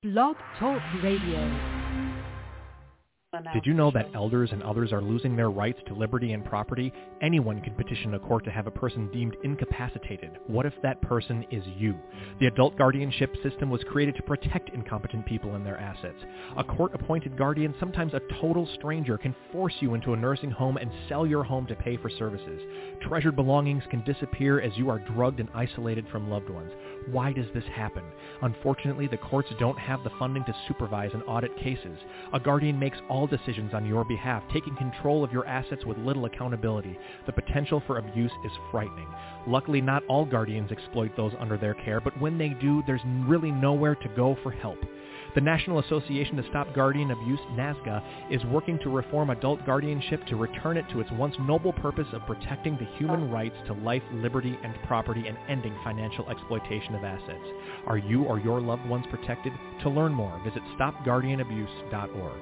Blog Talk Radio. Did you know that elders and others are losing their rights to liberty and property? Anyone can petition a court to have a person deemed incapacitated. What if that person is you? The adult guardianship system was created to protect incompetent people and their assets. A court-appointed guardian, sometimes a total stranger, can force you into a nursing home and sell your home to pay for services. Treasured belongings can disappear as you are drugged and isolated from loved ones. Why does this happen? Unfortunately, the courts don't have the funding to supervise and audit cases. A guardian makes all decisions on your behalf, taking control of your assets with little accountability. The potential for abuse is frightening. Luckily, not all guardians exploit those under their care, but when they do, there's really nowhere to go for help. The National Association to Stop Guardian Abuse, NASGA, is working to reform adult guardianship to return it to its once noble purpose of protecting the human rights to life, liberty, and property and ending financial exploitation of assets. Are you or your loved ones protected? To learn more, visit stopguardianabuse.org.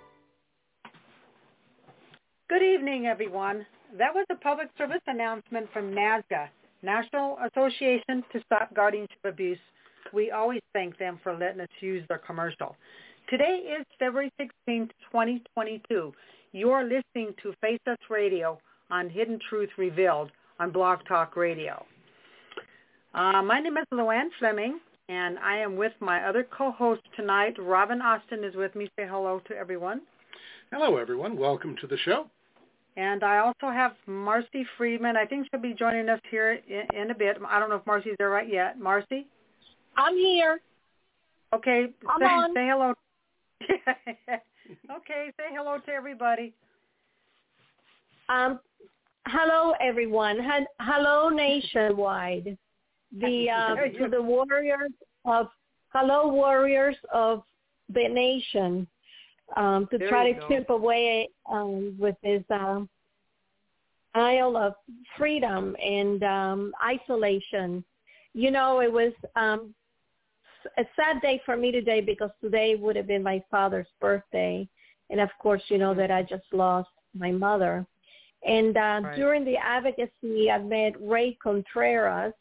Good evening, everyone. That was a public service announcement from NASGA, National Association to Stop Guardianship Abuse. We always thank them for letting us use their commercial. Today is February 16th, 2022. You're listening to Face Us Radio on Hidden Truth Revealed on Blog Talk Radio. My name is Luann Fleming, and I am with my other co-host tonight. Robin Austin is with me. Say hello to everyone. Hello, everyone. Welcome to the show. And I also have Marcy Friedman. I think she'll be joining us here in a bit. I don't know if Marcy's there right yet. Marcy? I'm here. Okay. I'm on. Say hello. Okay, say hello to everybody. Hello, everyone. Hello, nationwide. To the warriors of the nation. To try to chip away with this isle of freedom and isolation. You know, it was a sad day for me today because today would have been my father's birthday. And, of course, you know that I just lost my mother. And right. During the advocacy, I met Ray Contreras,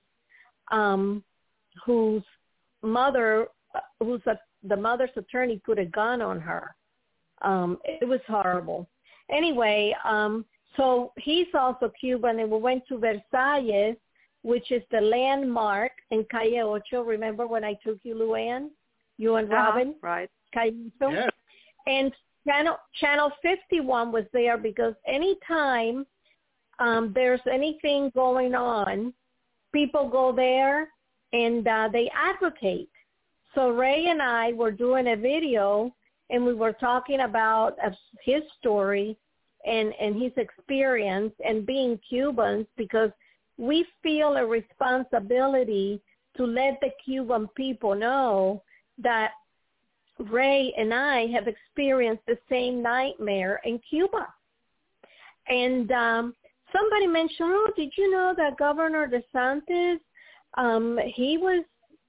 whose mother, the mother's attorney put a gun on her. It was horrible. Anyway, so he's also Cuban, and we went to Versailles, which is the landmark in Calle Ocho. Remember when I took you, Luann? You and Robin? Right. Calle Ocho? Yes. And Channel 51 was there because anytime there's anything going on, people go there and they advocate. So Ray and I were doing a video, and we were talking about his story and his experience and being Cubans, because we feel a responsibility to let the Cuban people know that Ray and I have experienced the same nightmare in Cuba. And somebody mentioned, did you know that Governor DeSantis, he was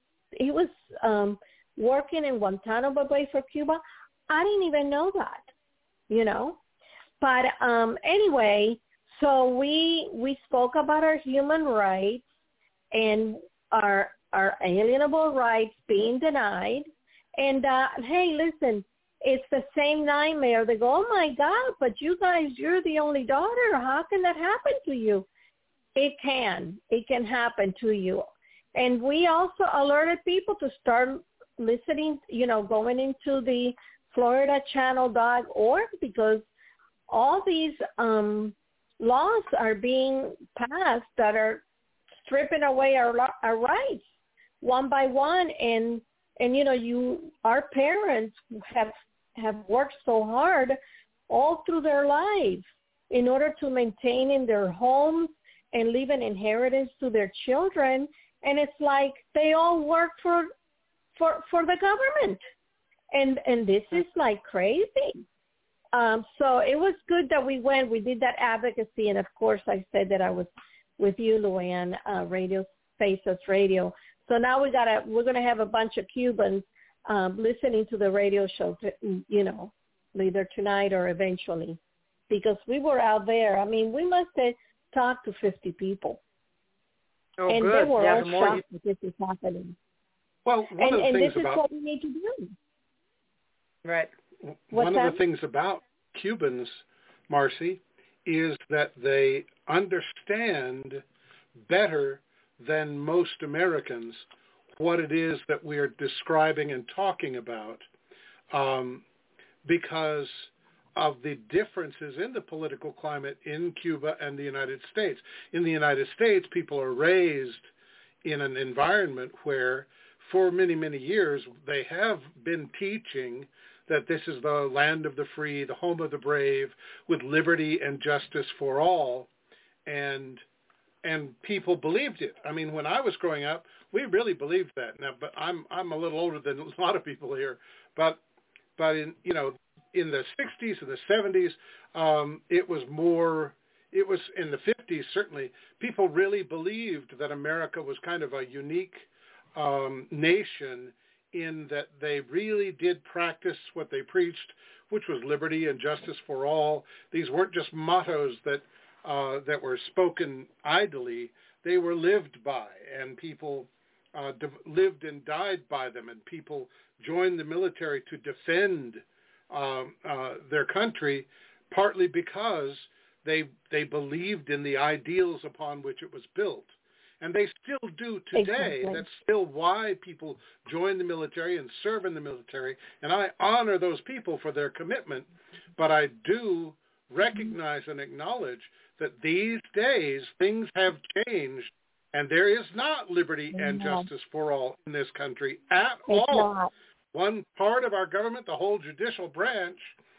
working in Guantanamo Bay for Cuba? I didn't even know that, you know. But anyway, so we spoke about our human rights and our alienable rights being denied. And, hey, listen, it's the same nightmare. They go, oh, my God, but you guys, you're the only daughter. How can that happen to you? It can. It can happen to you. And we also alerted people to start listening, you know, going into the FloridaChannel.org, because all these laws are being passed that are stripping away our rights one by one. And you know, our parents have worked so hard all through their lives in order to maintain in their homes and leave an inheritance to their children. And it's like they all work for the government. And this is like crazy. So it was good that we went. We did that advocacy. And, of course, I said that I was with you, Luann, Radio Face Us Radio. So now we're going to have a bunch of Cubans listening to the radio show, you know, either tonight or eventually, because we were out there. I mean, we must have talked to 50 people. Oh, and good. they were all shocked that this is happening. Well, one of the things this is what we need to do. Right. One of the things about Cubans, Marcy, is that they understand better than most Americans what it is that we are describing and talking about, because of the differences in the political climate in Cuba and the United States. In the United States, people are raised in an environment where for many, many years they have been teaching that this is the land of the free, the home of the brave, with liberty and justice for all. And people believed it. I mean, when I was growing up, we really believed that. Now, but I'm a little older than a lot of people here. But in in the 60s and the 70s, it was in the 50s certainly. People really believed that America was kind of a unique nation, in that they really did practice what they preached, which was liberty and justice for all. These weren't just mottos that were spoken idly. They were lived by, and people lived and died by them, and people joined the military to defend their country, partly because they believed in the ideals upon which it was built. And they still do today. Exactly. That's still why people join the military and serve in the military. And I honor those people for their commitment. But I do recognize and acknowledge that these days things have changed, and there is not liberty and justice for all in this country at all. Not. One part of our government, the whole judicial branch,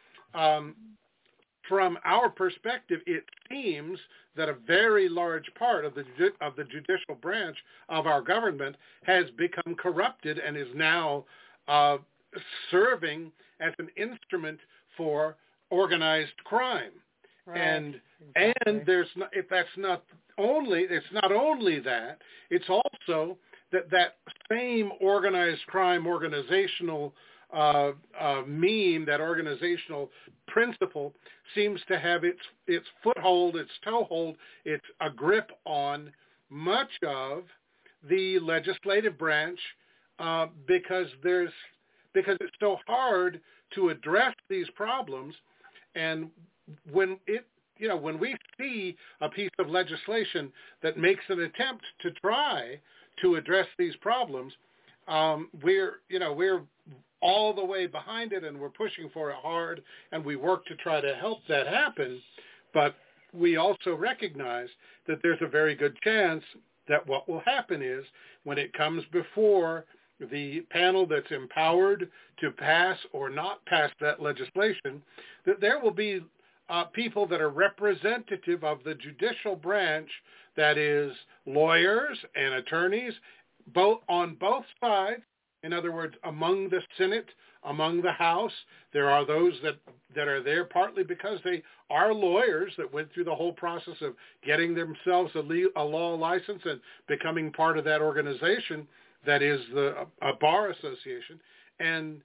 from our perspective, it seems that a very large part of the judicial branch of our government has become corrupted and is now serving as an instrument for organized crime. Right. And it's not only that, it's also that same organized crime organizational meme, that organizational principle seems to have its foothold, its toehold, its a grip on much of the legislative branch, because it's so hard to address these problems. And when we see a piece of legislation that makes an attempt to try to address these problems, we're all the way behind it, and we're pushing for it hard, and we work to try to help that happen. But we also recognize that there's a very good chance that what will happen is, when it comes before the panel that's empowered to pass or not pass that legislation, that there will be people that are representative of the judicial branch, that is lawyers and attorneys, on both sides. In other words, among the Senate, among the House, there are those that are there partly because they are lawyers that went through the whole process of getting themselves a law license and becoming part of that organization that is a bar association, and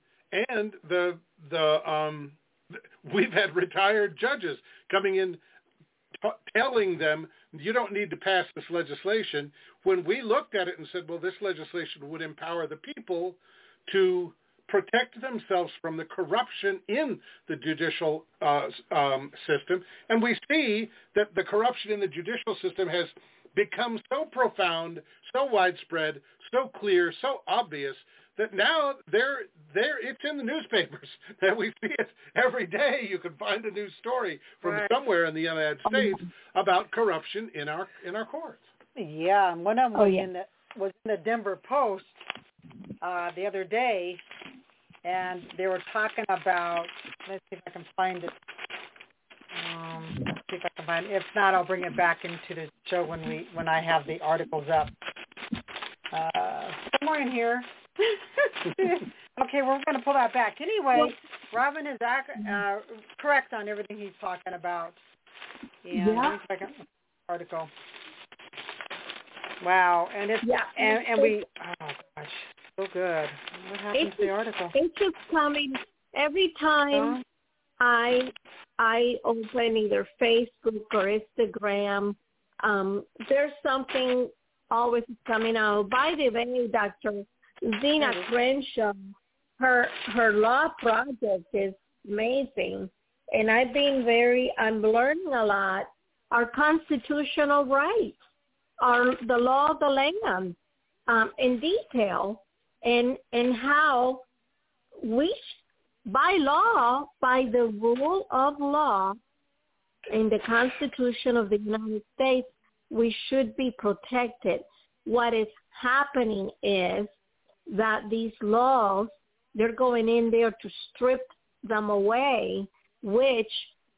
we've had retired judges coming in telling them, you don't need to pass this legislation, when we looked at it and said, well, this legislation would empower the people to protect themselves from the corruption in the judicial system. And we see that the corruption in the judicial system has become so profound, so widespread, so clear, so obvious, that now it's in the newspapers, that we see it every day. You can find a news story from somewhere in the United States about corruption in our courts. Yeah, and one of them was in the Denver Post the other day, and they were talking about. Let's see if I can find it. Let's see if I can find it. If not, I'll bring it back into the show when I have the articles up. Somewhere in here. Okay, we're going to pull that back. Anyway, Robin is correct on everything he's talking about. And let me see if I can article. Wow, and it's and we oh gosh, so good. What happened to the article? It keeps coming every time I open either Facebook or Instagram. There's something always coming out. By the way, Dr. Zena Crenshaw her law project is amazing, and I'm learning a lot. Our constitutional rights, the law of the land, in detail, and how we, by law, by the rule of law in the Constitution of the United States, we should be protected. What is happening is that these laws, they're going in there to strip them away, which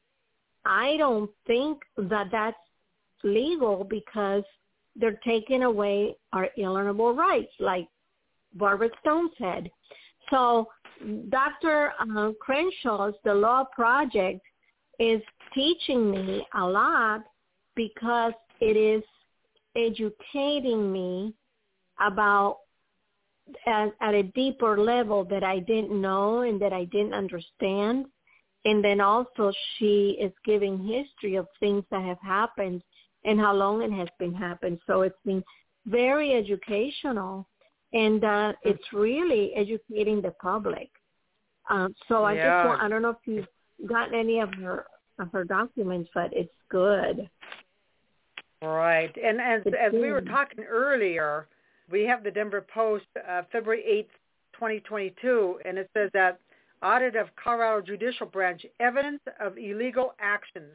I don't think that that's legal, because they're taking away our inalienable rights, like Barbara Stone said. So Dr. Crenshaw's The Law Project is teaching me a lot, because it is educating me about at a deeper level that I didn't know and that I didn't understand. And then also she is giving history of things that have happened and how long it has been happened. So it's been very educational, and it's really educating the public. So I I don't know if you've gotten any of her documents, but it's good. Right. And as we were talking earlier, we have the Denver Post, February 8th, 2022, and it says that audit of Colorado Judicial Branch, evidence of illegal actions.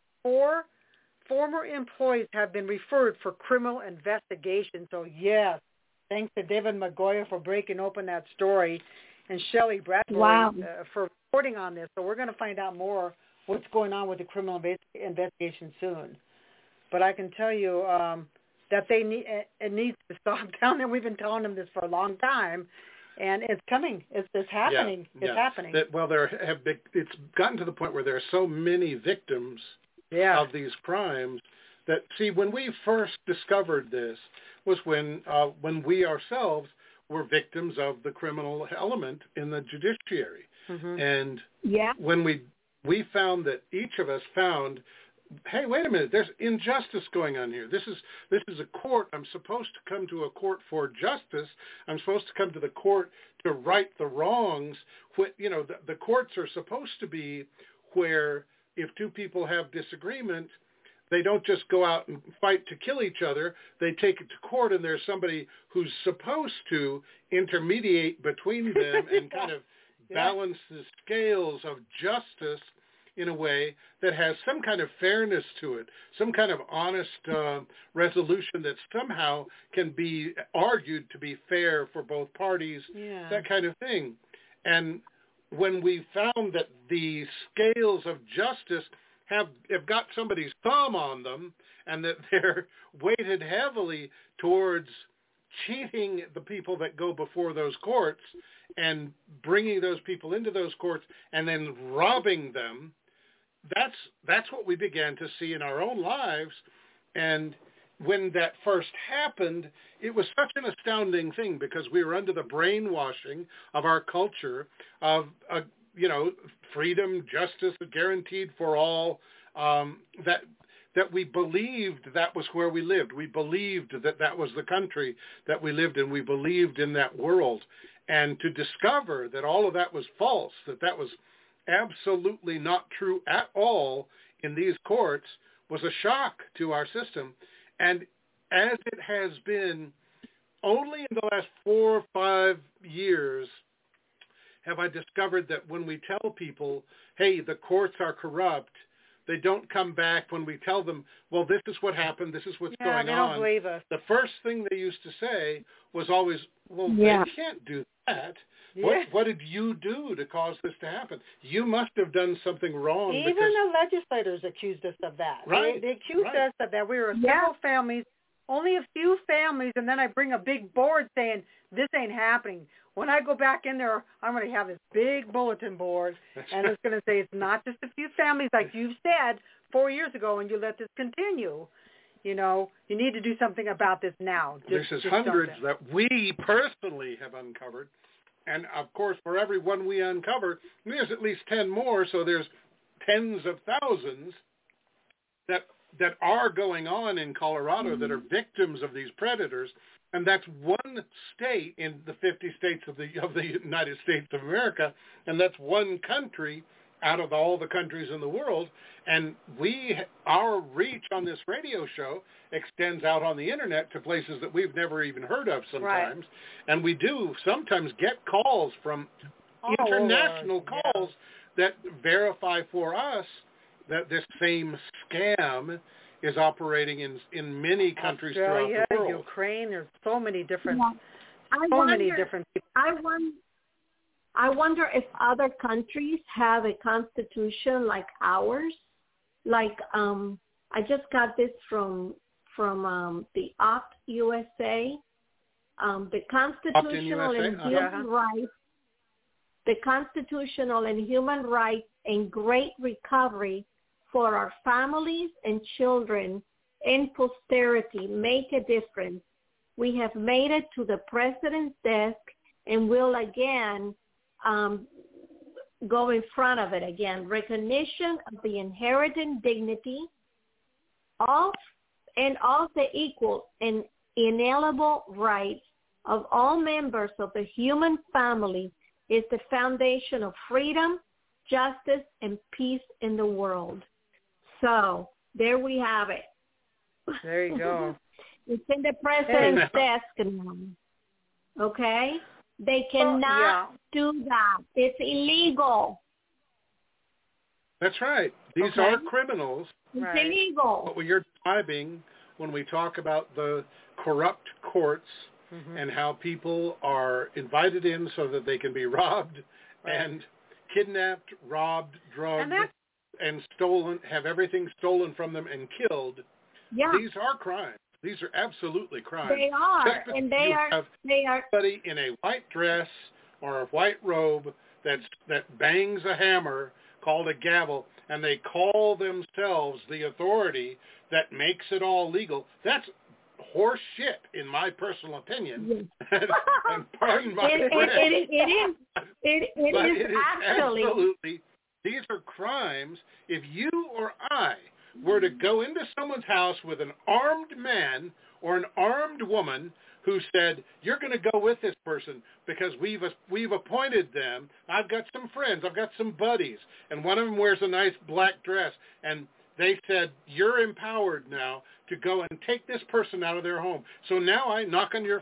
4 former employees have been referred for criminal investigation. So, yes, thanks to David Magoya for breaking open that story, and Shelley Bradbury for reporting on this. So we're going to find out more what's going on with the criminal investigation soon. But I can tell you that it needs to stop down there. We've been telling them this for a long time, and it's coming. It's happening. Yeah, it's happening. It's gotten to the point where there are so many victims of these crimes that, see, when we first discovered this was when we ourselves were victims of the criminal element in the judiciary. Mm-hmm. And when we found that each of us found, hey, wait a minute, there's injustice going on here. This is a court. I'm supposed to come to a court for justice. I'm supposed to come to the court to right the wrongs. The courts are supposed to be where if two people have disagreement, they don't just go out and fight to kill each other. They take it to court, and there's somebody who's supposed to intermediate between them and kind of balance the scales of justice in a way that has some kind of fairness to it, some kind of honest resolution that somehow can be argued to be fair for both parties, that kind of thing. And when we found that the scales of justice have got somebody's thumb on them, and that they're weighted heavily towards cheating the people that go before those courts and bringing those people into those courts and then robbing them, that's what we began to see in our own lives. And when that first happened, it was such an astounding thing, because we were under the brainwashing of our culture of freedom, justice guaranteed for all, that we believed that was where we lived. We believed that was the country that we lived in. We believed in that world. And to discover that all of that was false, that was absolutely not true at all in these courts, was a shock to our system. And as it has been, only in the last 4 or 5 years have I discovered that when we tell people, hey, the courts are corrupt, they don't come back when we tell them, well, this is what happened, this is what's going on. They don't believe us. The first thing they used to say was always, well, they can't do that. Yeah. What did you do to cause this to happen? You must have done something wrong. Even the legislators accused us of that. Right. They accused us of that. We were several families, only a few families, and then I bring a big board saying, this ain't happening. When I go back in there, I'm going to have this big bulletin board, and it's going to say it's not just a few families, like you said 4 years ago, and you let this continue. You need to do something about this now. This is hundreds that we personally have uncovered. And, of course, for every one we uncover, there's at least 10 more, so there's tens of thousands that are going on in Colorado that are victims of these predators. And that's one state in the 50 states of the United States of America, and that's one country out of all the countries in the world. And our reach on this radio show extends out on the internet to places that we've never even heard of sometimes. Right. And we do sometimes get calls from international calls that verify for us that this same scam is operating in many countries Australia, throughout the world. Ukraine, there's so many different many different people. I wonder if other countries have a constitution like ours. Like I just got this from the Opt USA, the Constitutional and Human Rights, the Constitutional and Human Rights and Great Recovery for our families and children and posterity make a difference. We have made it to the President's desk and will again go in front of it again. Recognition of the inherent dignity of the equal and inalienable rights of all members of the human family is the foundation of freedom, justice, and peace in the world. So there we have it. There you go. It's in the President's desk now. Okay? They cannot do that. It's illegal. That's right. These are criminals. It's illegal. What you're describing when we talk about the corrupt courts and how people are invited in so that they can be robbed and kidnapped, robbed, drugged, and stolen, have everything stolen from them and killed. Yeah. These are crimes. These are absolutely crimes. They are, and they are. Somebody in a white dress or a white robe that bangs a hammer called a gavel, and they call themselves the authority that makes it all legal. That's horse shit, in my personal opinion. Yes. and pardon my It is actually. Absolutely. These are crimes. If you or I were to go into someone's house with an armed man or an armed woman who said, you're going to go with this person because we've appointed them. I've got some friends. I've got some buddies. And one of them wears a nice black dress. And they said, you're empowered now to go and take this person out of their home. So now I knock on your...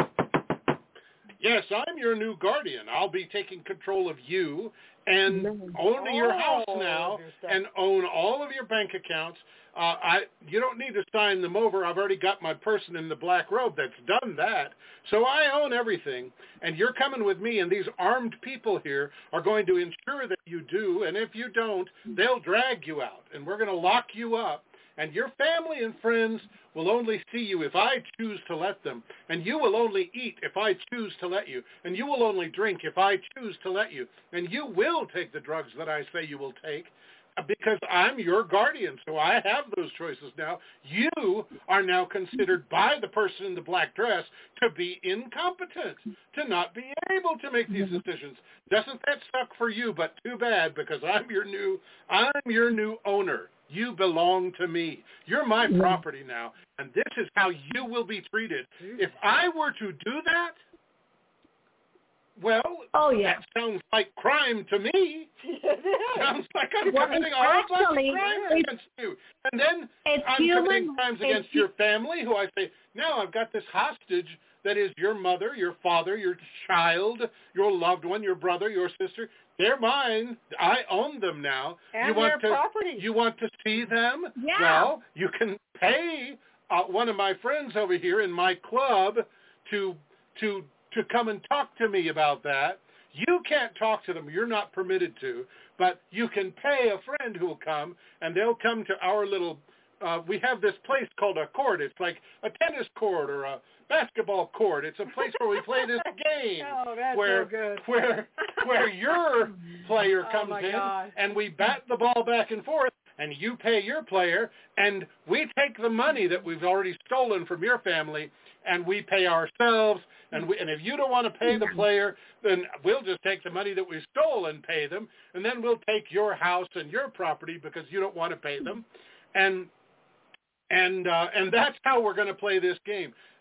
Yes, I'm your new guardian. I'll be taking control of you and own your house now and own all of your bank accounts. You don't need to sign them over. I've already got my person in the black robe that's done that. So I own everything, and you're coming with me, and these armed people here are going to ensure that you do, and if you don't, they'll drag you out, and we're going to lock you up, and your family and friends will only see you if I choose to let them, and you will only eat if I choose to let you, and you will only drink if I choose to let you, and you will take the drugs that I say you will take, because I'm your guardian, so I have those choices now. You are now considered by the person in the black dress to be incompetent, to not be able to make these decisions. Doesn't that suck for you? But too bad, because I'm your new owner. You belong to me. You're my property now, and this is how you will be treated. If I were to do that, well, that sounds like crime to me. Sounds like I'm committing all kinds of crimes against you. And then I'm committing crimes against your family, who I say, now I've got this hostage that is your mother, your father, your child, your loved one, your brother, your sister. They're mine. I own them now. And their property. You want to see them? Yeah. Well, you can pay one of my friends over here in my club to come and talk to me about that. You can't talk to them. You're not permitted to. But you can pay a friend who will come, and they'll come to our little, we have this place called a court. It's like a tennis court or a basketball court. It's a place where we play this game. Oh, that's where, so good. where your player comes in, gosh. and we bat the ball back and forth, and you pay your player, and we take the money that we've already stolen from your family, and we pay ourselves. And if you don't want to pay the player, then we'll just take the money that we stole and pay them, and then we'll take your house and your property because you don't want to pay them, and that's how we're going to play this game.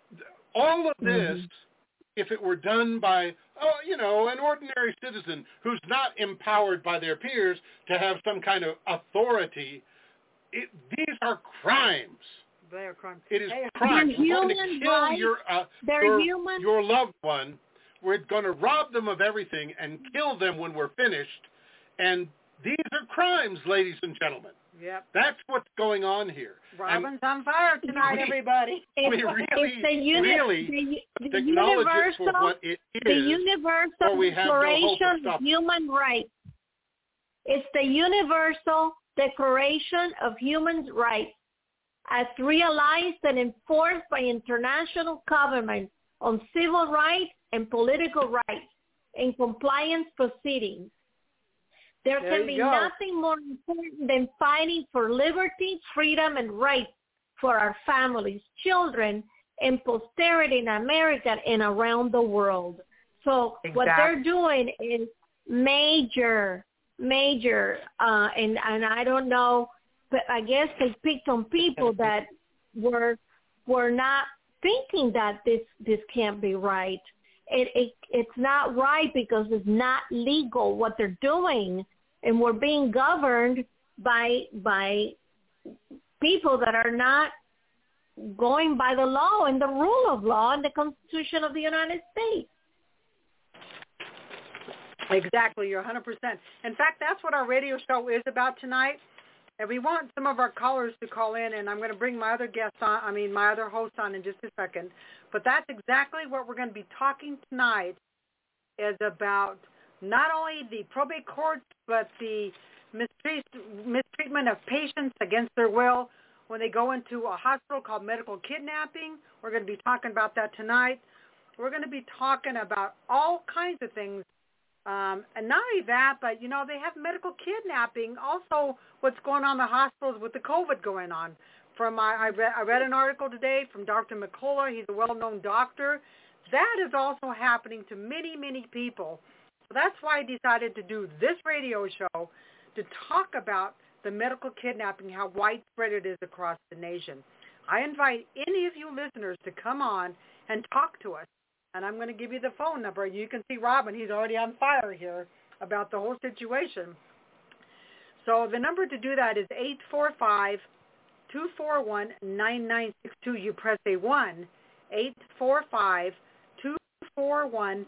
All of this, if it were done by, an ordinary citizen who's not empowered by their peers to have some kind of authority, these are crimes. They are crimes. It is crimes. We're going to kill your loved one. We're going to rob them of everything and kill them when we're finished. And these are crimes, ladies and gentlemen. Yep. That's what's going on here. Robin's on fire tonight, everybody. We really acknowledge it for what it is. The Universal Declaration of Human Rights. It's the Universal Declaration of Human Rights, as realized and enforced by international governments on civil rights and political rights in compliance proceedings. There can be nothing more important than fighting for liberty, freedom, and rights for our families, children, and posterity in America and around the world. So what they're doing is major, and I don't know, but I guess they picked on people that were not thinking that this can't be right. It's not right because it's not legal what they're doing, and we're being governed by people that are not going by the law and the rule of law and the Constitution of the United States. Exactly, you're 100%. In fact, that's what our radio show is about tonight. And we want some of our callers to call in, and I'm going to bring my other my other host on in just a second. But that's exactly what we're going to be talking tonight, is about not only the probate courts, but the mistreatment of patients against their will when they go into a hospital called medical kidnapping. We're going to be talking about that tonight. We're going to be talking about all kinds of things. And not only that, but, they have medical kidnapping. Also, what's going on in the hospitals with the COVID going on. I read an article today from Dr. McCullough. He's a well-known doctor. That is also happening to many, many people. So that's why I decided to do this radio show, to talk about the medical kidnapping, how widespread it is across the nation. I invite any of you listeners to come on and talk to us. And I'm going to give you the phone number. You can see Robin. He's already on fire here about the whole situation. So the number to do that is 845-241-9962. You press a 1, 845-241-9962.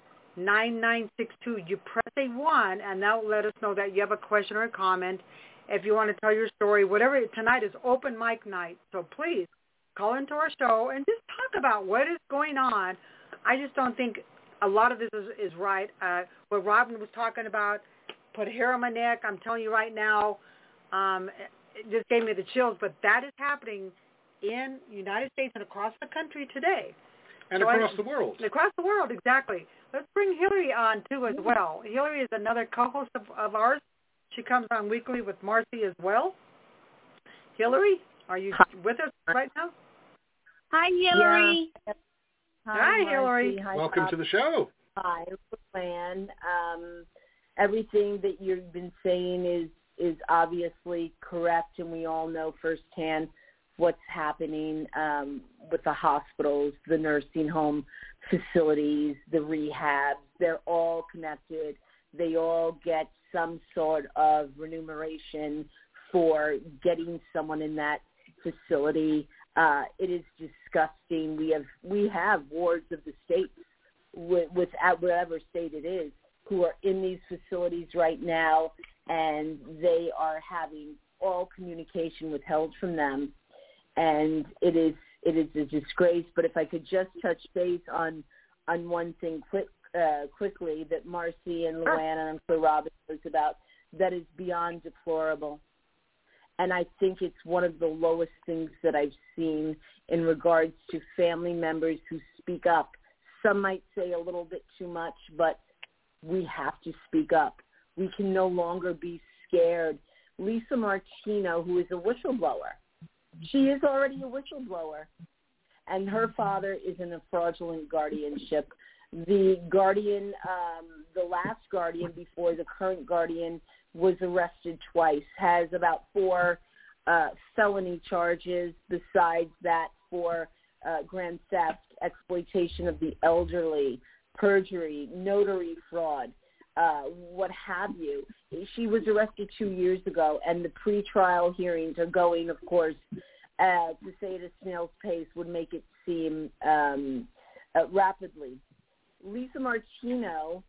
You press a 1, and that will let us know that you have a question or a comment. If you want to tell your story, whatever. Tonight is open mic night. So please call into our show and just talk about what is going on. I just don't think a lot of this is right. What Robin was talking about, put hair on my neck. I'm telling you right now, it just gave me the chills. But that is happening in the United States and across the country today. And across the world. Across the world, exactly. Let's bring Hillary on, too, as well. Hillary is another co-host of ours. She comes on weekly with Marcy as well. Hillary, are you with us right now? Hi, Hillary. Yeah. Hi, Hillary. Hi, welcome to the show. Hi, Luann. Everything that you've been saying is obviously correct, and we all know firsthand what's happening with the hospitals, the nursing home facilities, the rehabs. They're all connected. They all get some sort of remuneration for getting someone in that facility. It is disgusting. We have wards of the states, with whatever state it is, who are in these facilities right now, and they are having all communication withheld from them, and it is a disgrace. But if I could just touch base on one thing quickly that Marcy and Luann and I'm sure Robin knows about, that is beyond deplorable. And I think it's one of the lowest things that I've seen in regards to family members who speak up. Some might say a little bit too much, but we have to speak up. We can no longer be scared. Lisa Martino, who is a whistleblower, she is already a whistleblower, and her father is in a fraudulent guardianship. The guardian, the last guardian before the current guardian, was arrested twice, has about 4 felony charges besides that for grand theft, exploitation of the elderly, perjury, notary fraud, what have you. She was arrested 2 years ago, and the pretrial hearings are going, of course, to say at a snail's pace would make it seem rapidly. Lisa Martino,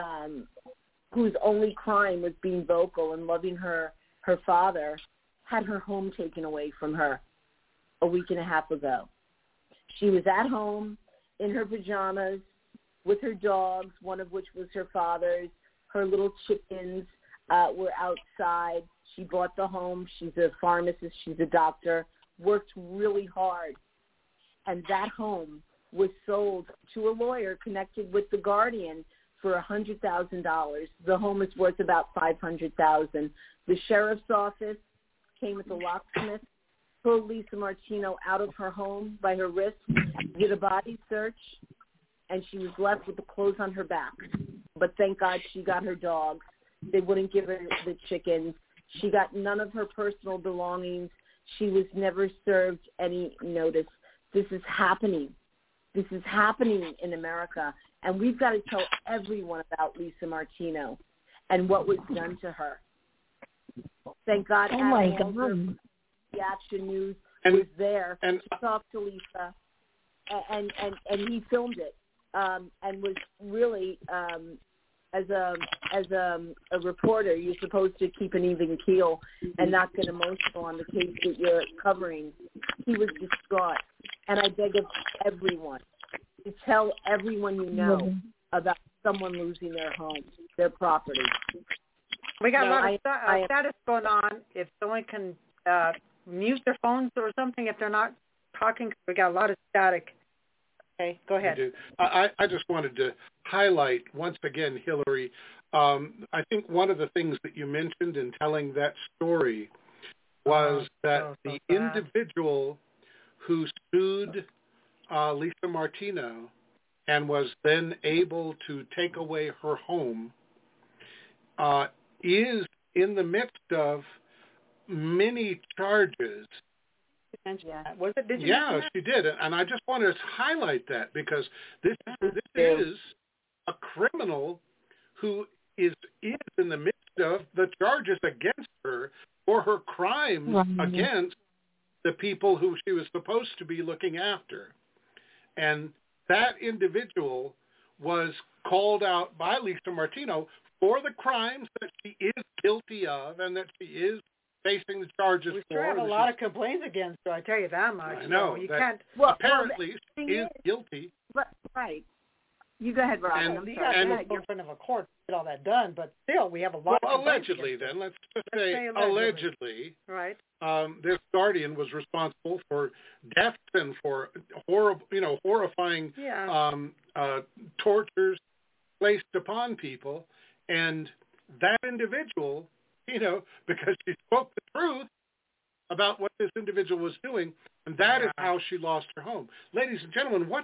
whose only crime was being vocal and loving her father, had her home taken away from her a week and a half ago. She was at home in her pajamas with her dogs, one of which was her father's. Her little chickens were outside. She bought the home. She's a pharmacist. She's a doctor. Worked really hard. And that home was sold to a lawyer connected with the Guardian for $100,000. The home is worth about $500,000. The sheriff's office came with a locksmith, pulled Lisa Martino out of her home by her wrist, did a body search, and she was left with the clothes on her back. But thank God she got her dogs. They wouldn't give her the chickens. She got none of her personal belongings. She was never served any notice. This is happening. This is happening in America. And we've got to tell everyone about Lisa Martino and what was done to her. Thank God Adam Walter, the Action News, was there to talk to Lisa, and he filmed it, and was really, as a reporter, you're supposed to keep an even keel and not get emotional on the case that you're covering. He was distraught, and I beg of everyone to tell everyone you know about someone losing their home, their property. We got a lot of status going on. If someone can mute their phones or something, if they're not talking, we got a lot of static. Okay, go ahead. I just wanted to highlight once again, Hillary, I think one of the things that you mentioned in telling that story was that the individual who sued Lisa Martino and was then able to take away her home is in the midst of many charges. Was it? Did you? Yeah, she did, and I just wanted to highlight that because this is a criminal who is in the midst of the charges against her for her crimes against the people who she was supposed to be looking after, and that individual was called out by Lisa Martino for the crimes that she is guilty of and that she is facing the charges we for. sure have a lot of complaints against her, I tell you that much. I know. So you can't. Apparently, she is guilty. Right. You go ahead, Robin. You got to go in front of a court to get all that done, but still, we have a lot of allegedly, then. Let's just say allegedly. Right. This Guardian was responsible for deaths and for horrifying tortures placed upon people. And that individual, because she spoke the truth about what this individual was doing, and that is how she lost her home. Ladies and gentlemen, what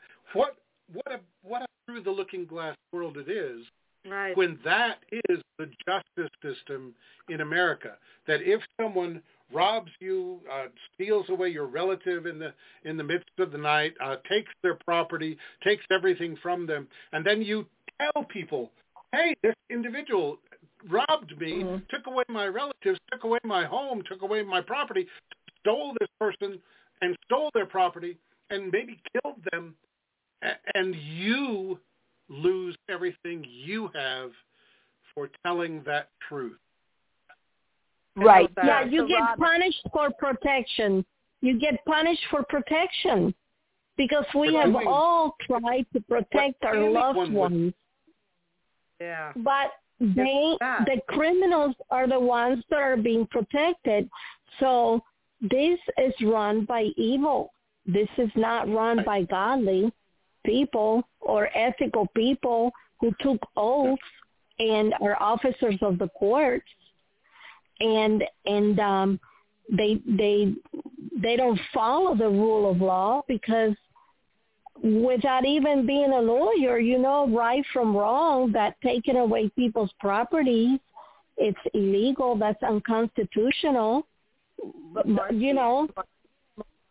a through the looking glass world it is when that is the justice system in America. That if someone robs you, steals away your relative in the midst of the night, takes their property, takes everything from them, and then you tell people, hey, this individual robbed me, took away my relatives, took away my home, took away my property, stole this person and stole their property and maybe killed them, and you lose everything you have for telling that truth. Right. Yeah, you get punished for protection. You get punished for protection because we have all tried to protect our loved ones. Yeah. But the criminals are the ones that are being protected. So this is run by evil. This is not run by godly people or ethical people who took oaths and are officers of the courts. And they don't follow the rule of law because without even being a lawyer, right from wrong, that taking away people's properties, it's illegal, that's unconstitutional. But Marcy,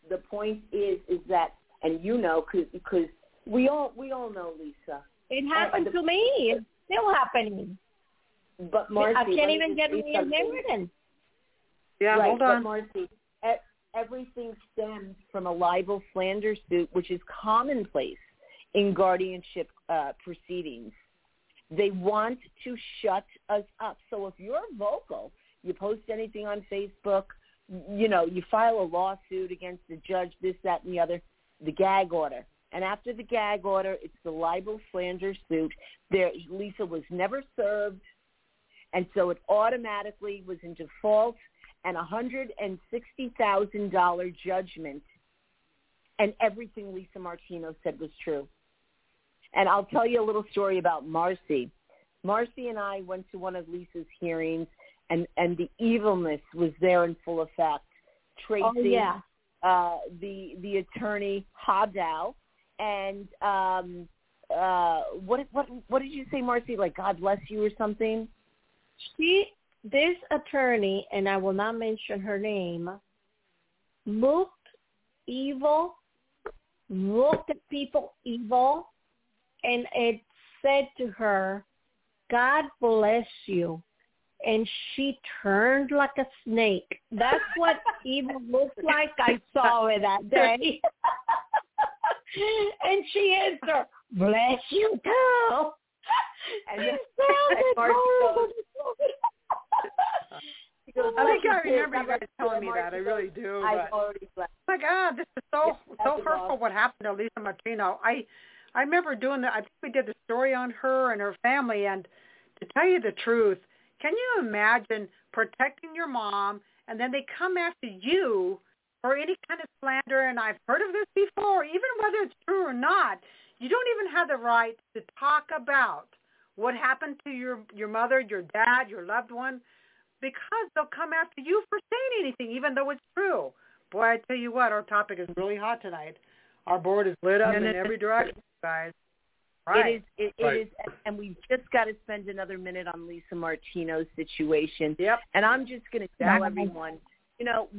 the point is that, and you know, because we all know, Lisa. It happened to me. It's still happening. But Marcy, I can't even get my inheritance. Yeah, right, hold on. But Marcy, everything stems from a libel slander suit, which is commonplace in guardianship proceedings. They want to shut us up. So if you're vocal, you post anything on Facebook, you know, you file a lawsuit against the judge, this, that, and the other, the gag order. And after the gag order, it's the libel slander suit. Lisa was never served, and so it automatically was in default, and $160,000 judgment, and everything Lisa Martino said was true. And I'll tell you a little story about Marcy. Marcy and I went to one of Lisa's hearings, and the evilness was there in full effect. Tracy, the attorney, Hadow, and what did you say, Marcy? Like, God bless you or something? This attorney, and I will not mention her name, looked evil, looked at people evil, and it said to her, God bless you. And she turned like a snake. That's what evil looked like. I saw her that day. And she answered, bless you too. And it sounded horrible. I think I remember you guys telling me that. I really do. I've already left. Oh my God, this is so hurtful what happened to Lisa Martino. I remember doing that. I think we did the story on her and her family. And to tell you the truth, can you imagine protecting your mom and then they come after you for any kind of slander? And I've heard of this before, even whether it's true or not. You don't even have the right to talk about what happened to your mother, your dad, your loved one, because they'll come after you for saying anything, even though it's true. Boy, I tell you what, our topic is really hot tonight. Our board is lit up in every direction, guys. Right. It is, and we've just got to spend another minute on Lisa Martino's situation. Yep. And I'm just going to tell everyone, you know,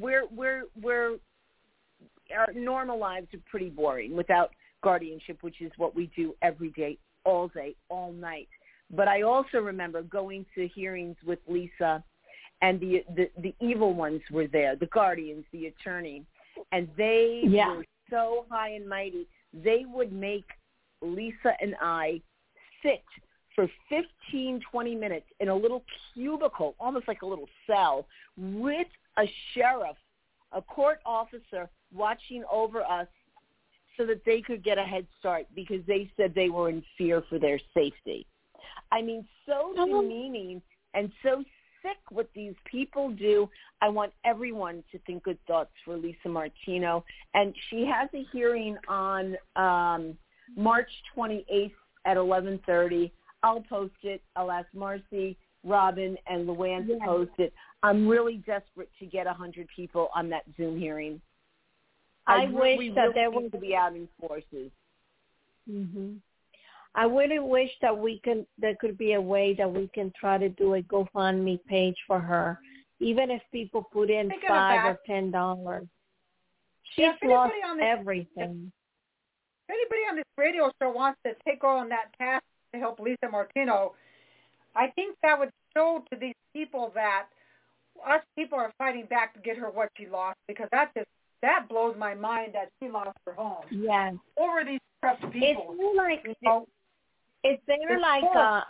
our normal lives are pretty boring without guardianship, which is what we do every day, all night. But I also remember going to hearings with Lisa, and the evil ones were there, the guardians, the attorney, and they were so high and mighty. They would make Lisa and I sit for 15, 20 minutes in a little cubicle, almost like a little cell, with a sheriff, a court officer watching over us so that they could get a head start because they said they were in fear for their safety. I mean, so demeaning and so sick what these people do. I want everyone to think good thoughts for Lisa Martino. And she has a hearing on March 28th at 11:30. I'll post it. I'll ask Marcy, Robin, and Luann to post it. I'm really desperate to get 100 people on that Zoom hearing. I wish that there would be out in forces. Mm-hmm. I really wish that there could be a way that we can try to do a GoFundMe page for her, even if people put in $5 or $10. She's lost everything. If anybody on this radio show wants to take on that task to help Lisa Martino, I think that would show to these people that us people are fighting back to get her what she lost, because that blows my mind that she lost her home. Yes. Over these corrupt people. Is there like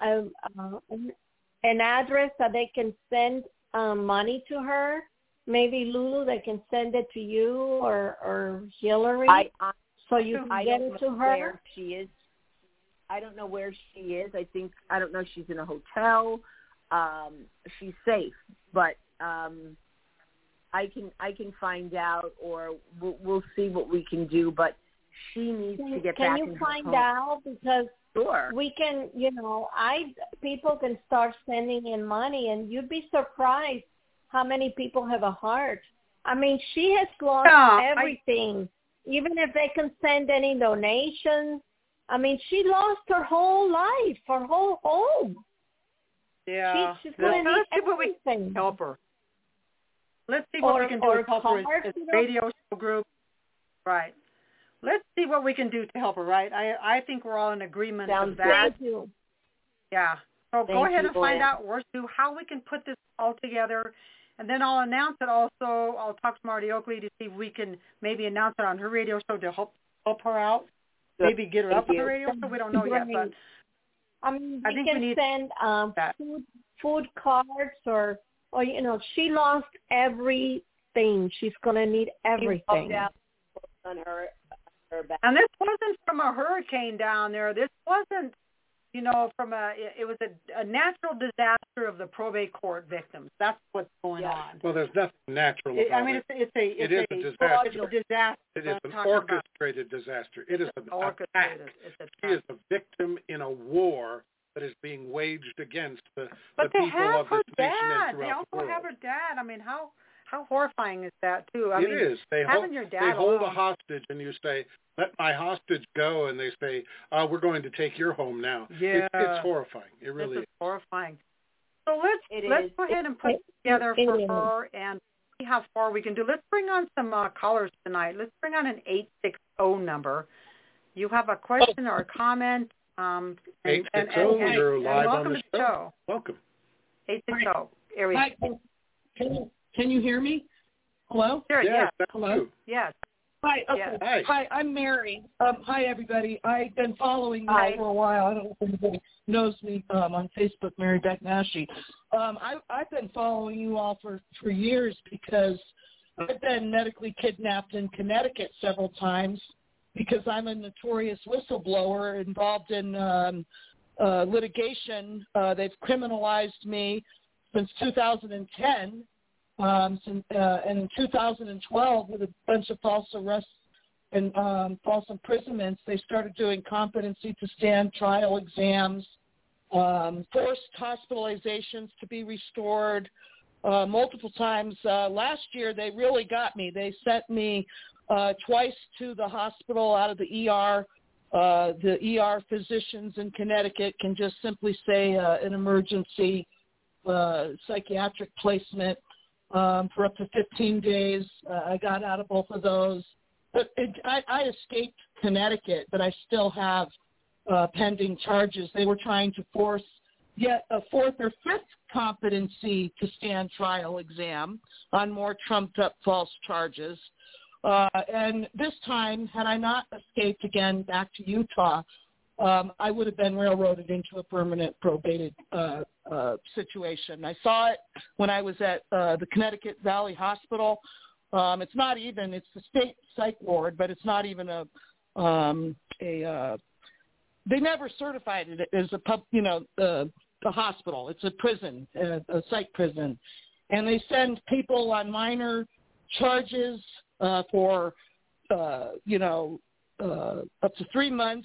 an address that they can send money to her? Maybe Lulu, they can send it to you or Hillary, so you can get it to her. Where she is. I don't know where she is. I don't know if she's in a hotel. She's safe, but I can find out, or we'll see what we can do. But she needs to get back in her home. Can you find out? Because we can, people can start sending in money, and you'd be surprised how many people have a heart. I mean, she has lost everything. Even if they can send any donations, I mean, she lost her whole life, her whole home. Yeah. She's going to need everything. Help her. Let's see what we can do to help her as a radio show group. Right. Let's see what we can do to help her, right? I think we're all in agreement Sounds of that. Thank you. Yeah. So go Thank ahead you, and find Lynn. out how we can put this all together. And then I'll announce it also. I'll talk to Marty Oakley to see if we can maybe announce it on her radio show to help her out. Good. Maybe get her Thank up on you. the radio show. We don't know yet. But I mean, I we think can we need send that. food cards or she lost everything. She's gonna need everything. On her back. And this wasn't from a hurricane down there. This wasn't, from it was a natural disaster of the probate court victims. That's what's going on. Well, there's nothing natural about it. I mean, it's a disaster. It's a disaster. It is an orchestrated disaster. It is an attack. Orchestrated. She is a victim in a war that is being waged against the But they people have of her this nation dad. and They throughout the also world. have her dad. I mean, how horrifying is that too? I It mean, is. They having your dad they hold a alone. hostage, and you say, "Let my hostage go," and they say, "We're going to take your home now." Yeah. It's horrifying. It really This is. is horrifying. So let's is. go ahead and put it together for her and see how far we can do. Let's bring on some callers tonight. Let's bring on an 860 number. You have a question or a comment? 860, you're live on welcome the to the show. Welcome. 860 area. Hi, can you hear me? Hello? Sure, Yes, that's Hello? you. Yes. Hi, okay. Yes. Hi. I'm Mary. Hi, everybody. I've been following you Hi. for a while. I don't know if anybody knows me on Facebook, Mary Beck-Nashi. I've been following you all for years because I've been medically kidnapped in Connecticut several times because I'm a notorious whistleblower involved in litigation. They've criminalized me since 2010. And in 2012, with a bunch of false arrests and false imprisonments, they started doing competency to stand trial exams, forced hospitalizations to be restored multiple times. Last year, they really got me. They sent me twice to the hospital out of the ER. The ER physicians in Connecticut can just simply say an emergency psychiatric placement. For up to 15 days. I got out of both of those. But I escaped Connecticut, but I still have pending charges. They were trying to force yet a fourth or fifth competency to stand trial exam on more trumped-up false charges. And this time, had I not escaped again back to Utah, I would have been railroaded into a permanent probated situation. I saw it when I was at the Connecticut Valley Hospital. It's the state psych ward, but it's not even they never certified it as a hospital. It's a prison, a psych prison. And they send people on minor charges for, up to 3 months,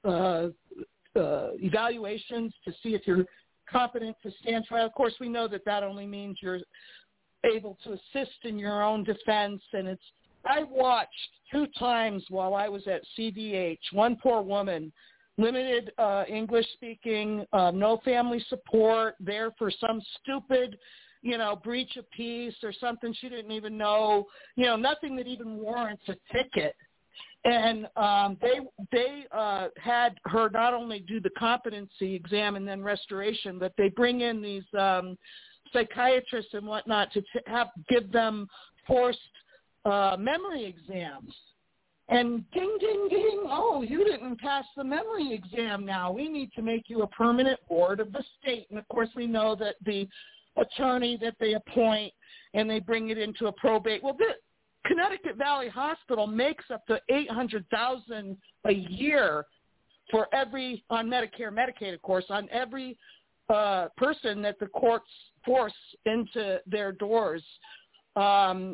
evaluations to see if you're competent to stand trial. Of course, we know that only means you're able to assist in your own defense. And I watched 2 times while I was at CDH, one poor woman, limited English speaking, no family support, there for some stupid, breach of peace or something she didn't even know, nothing that even warrants a ticket. And they had her not only do the competency exam and then restoration, but they bring in these psychiatrists and whatnot to give them forced memory exams. And ding, ding, ding, oh, you didn't pass the memory exam now. We need to make you a permanent ward of the state. And, of course, we know that the attorney that they appoint and they bring it into a probate. Well, Connecticut Valley Hospital makes up to $800,000 a year for on Medicare, Medicaid, of course, on every person that the courts force into their doors. I'm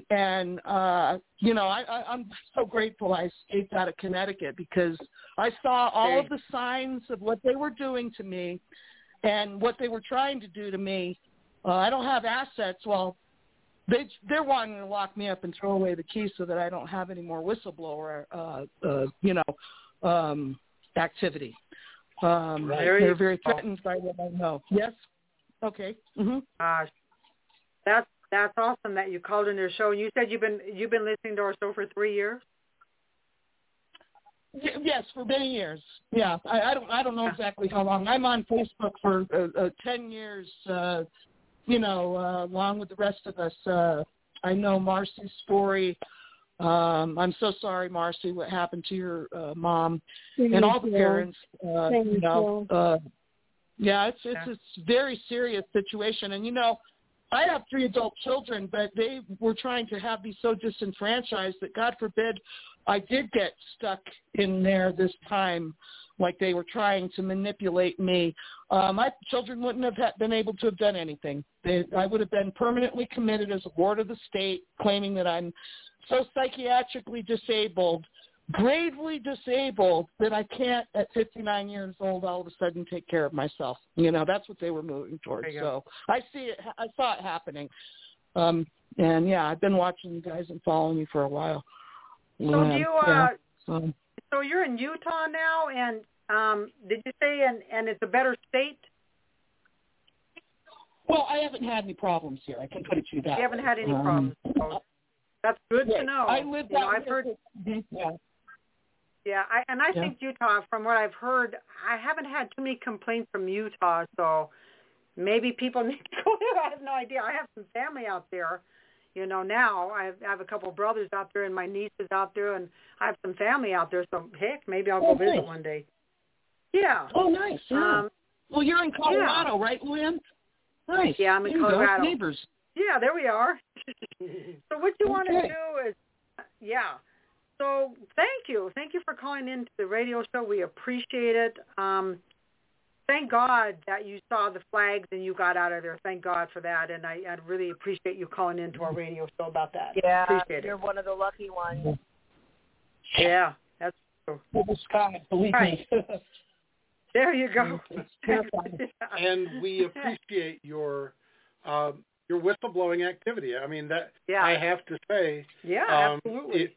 so grateful I escaped out of Connecticut because I saw all of the signs of what they were doing to me and what they were trying to do to me. I don't have assets. Well, they're wanting to lock me up and throw away the keys so that I don't have any more whistleblower, activity. They're very threatened by what I know. Yes. Okay. Mm-hmm. Gosh, that's awesome that you called in your show. You said you've been listening to our show for 3 years. Yes, for many years. Yeah, I don't know exactly how long. I'm on Facebook for 10 years. Along with the rest of us. I know Marcy Spory. I'm so sorry, Marcy, what happened to your mom and all the parents. Yeah, it's a very serious situation. And, I have 3 adult children, but they were trying to have me so disenfranchised that, God forbid, I did get stuck in there this time, like they were trying to manipulate me. My children wouldn't have been able to have done anything. I would have been permanently committed as a ward of the state, claiming that I'm so psychiatrically disabled, gravely disabled, that I can't, at 59 years old, all of a sudden take care of myself. That's what they were moving towards. So I see it. I saw it happening. And, I've been watching you guys and following you for a while. So so you're in Utah now, and did you say, and it's a better state? Well, I haven't had any problems here. I can put it to you that way. You haven't had any problems. That's good to know. I live that I've heard. Yeah, I think Utah, from what I've heard, I haven't had too many complaints from Utah, so maybe people need to go there. I have no idea. I have some family out there. Now I have a couple of brothers out there and my nieces out there, and I have some family out there. So heck, maybe I'll go visit one day. Yeah. Oh, nice. Yeah. Well, you're in Colorado, right, Luann? Nice. Yeah, I'm in Colorado. Neighbors. Yeah, there we are. So what you want to do is, So thank you for calling in to the radio show. We appreciate it. Thank God that you saw the flags and you got out of there. Thank God for that, and I really appreciate you calling into our radio show about that. Yeah, appreciate you're one of the lucky ones. Yeah, that's true. The sky, believe me. There you go. And we appreciate your whistleblowing activity. I mean, that I have to say. Yeah, absolutely.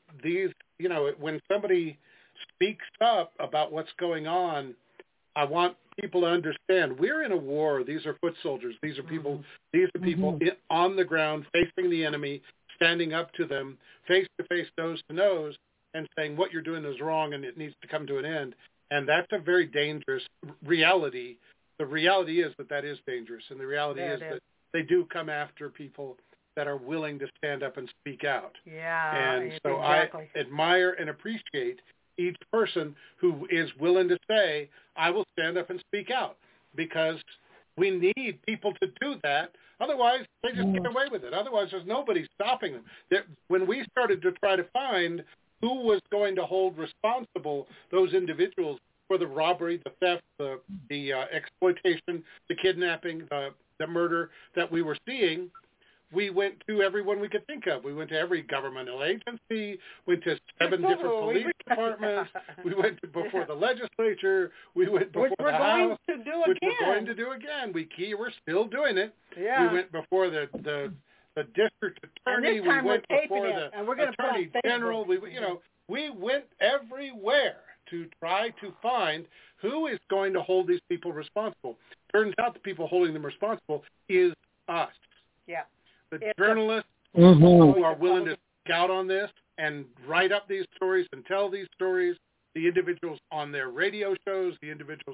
When somebody speaks up about what's going on, I want people to understand we're in a war. These are foot soldiers. These are people. Mm-hmm. These are people on the ground facing the enemy, standing up to them, face to face, nose to nose, and saying what you're doing is wrong and it needs to come to an end. And that's a very dangerous reality. The reality is that is dangerous, and the reality is that they do come after people that are willing to stand up and speak out. Yeah, and so exactly. I admire and appreciate each person who is willing to say, I will stand up and speak out, because we need people to do that. Otherwise, they just get away with it. Otherwise, there's nobody stopping them. When we started to try to find who was going to hold responsible those individuals for the robbery, the theft, the exploitation, the kidnapping, the murder that we were seeing, we went to everyone we could think of. We went to every governmental agency, went to 7 different police departments, we went before the legislature, we went before the House, which we're going to do again. We're still doing it. Yeah. We went before the district attorney, we went before the attorney general, we went everywhere to try to find who is going to hold these people responsible. Turns out the people holding them responsible is us. Yeah. The journalists who are willing to speak out on this and write up these stories and tell these stories, the individuals on their radio shows, the individuals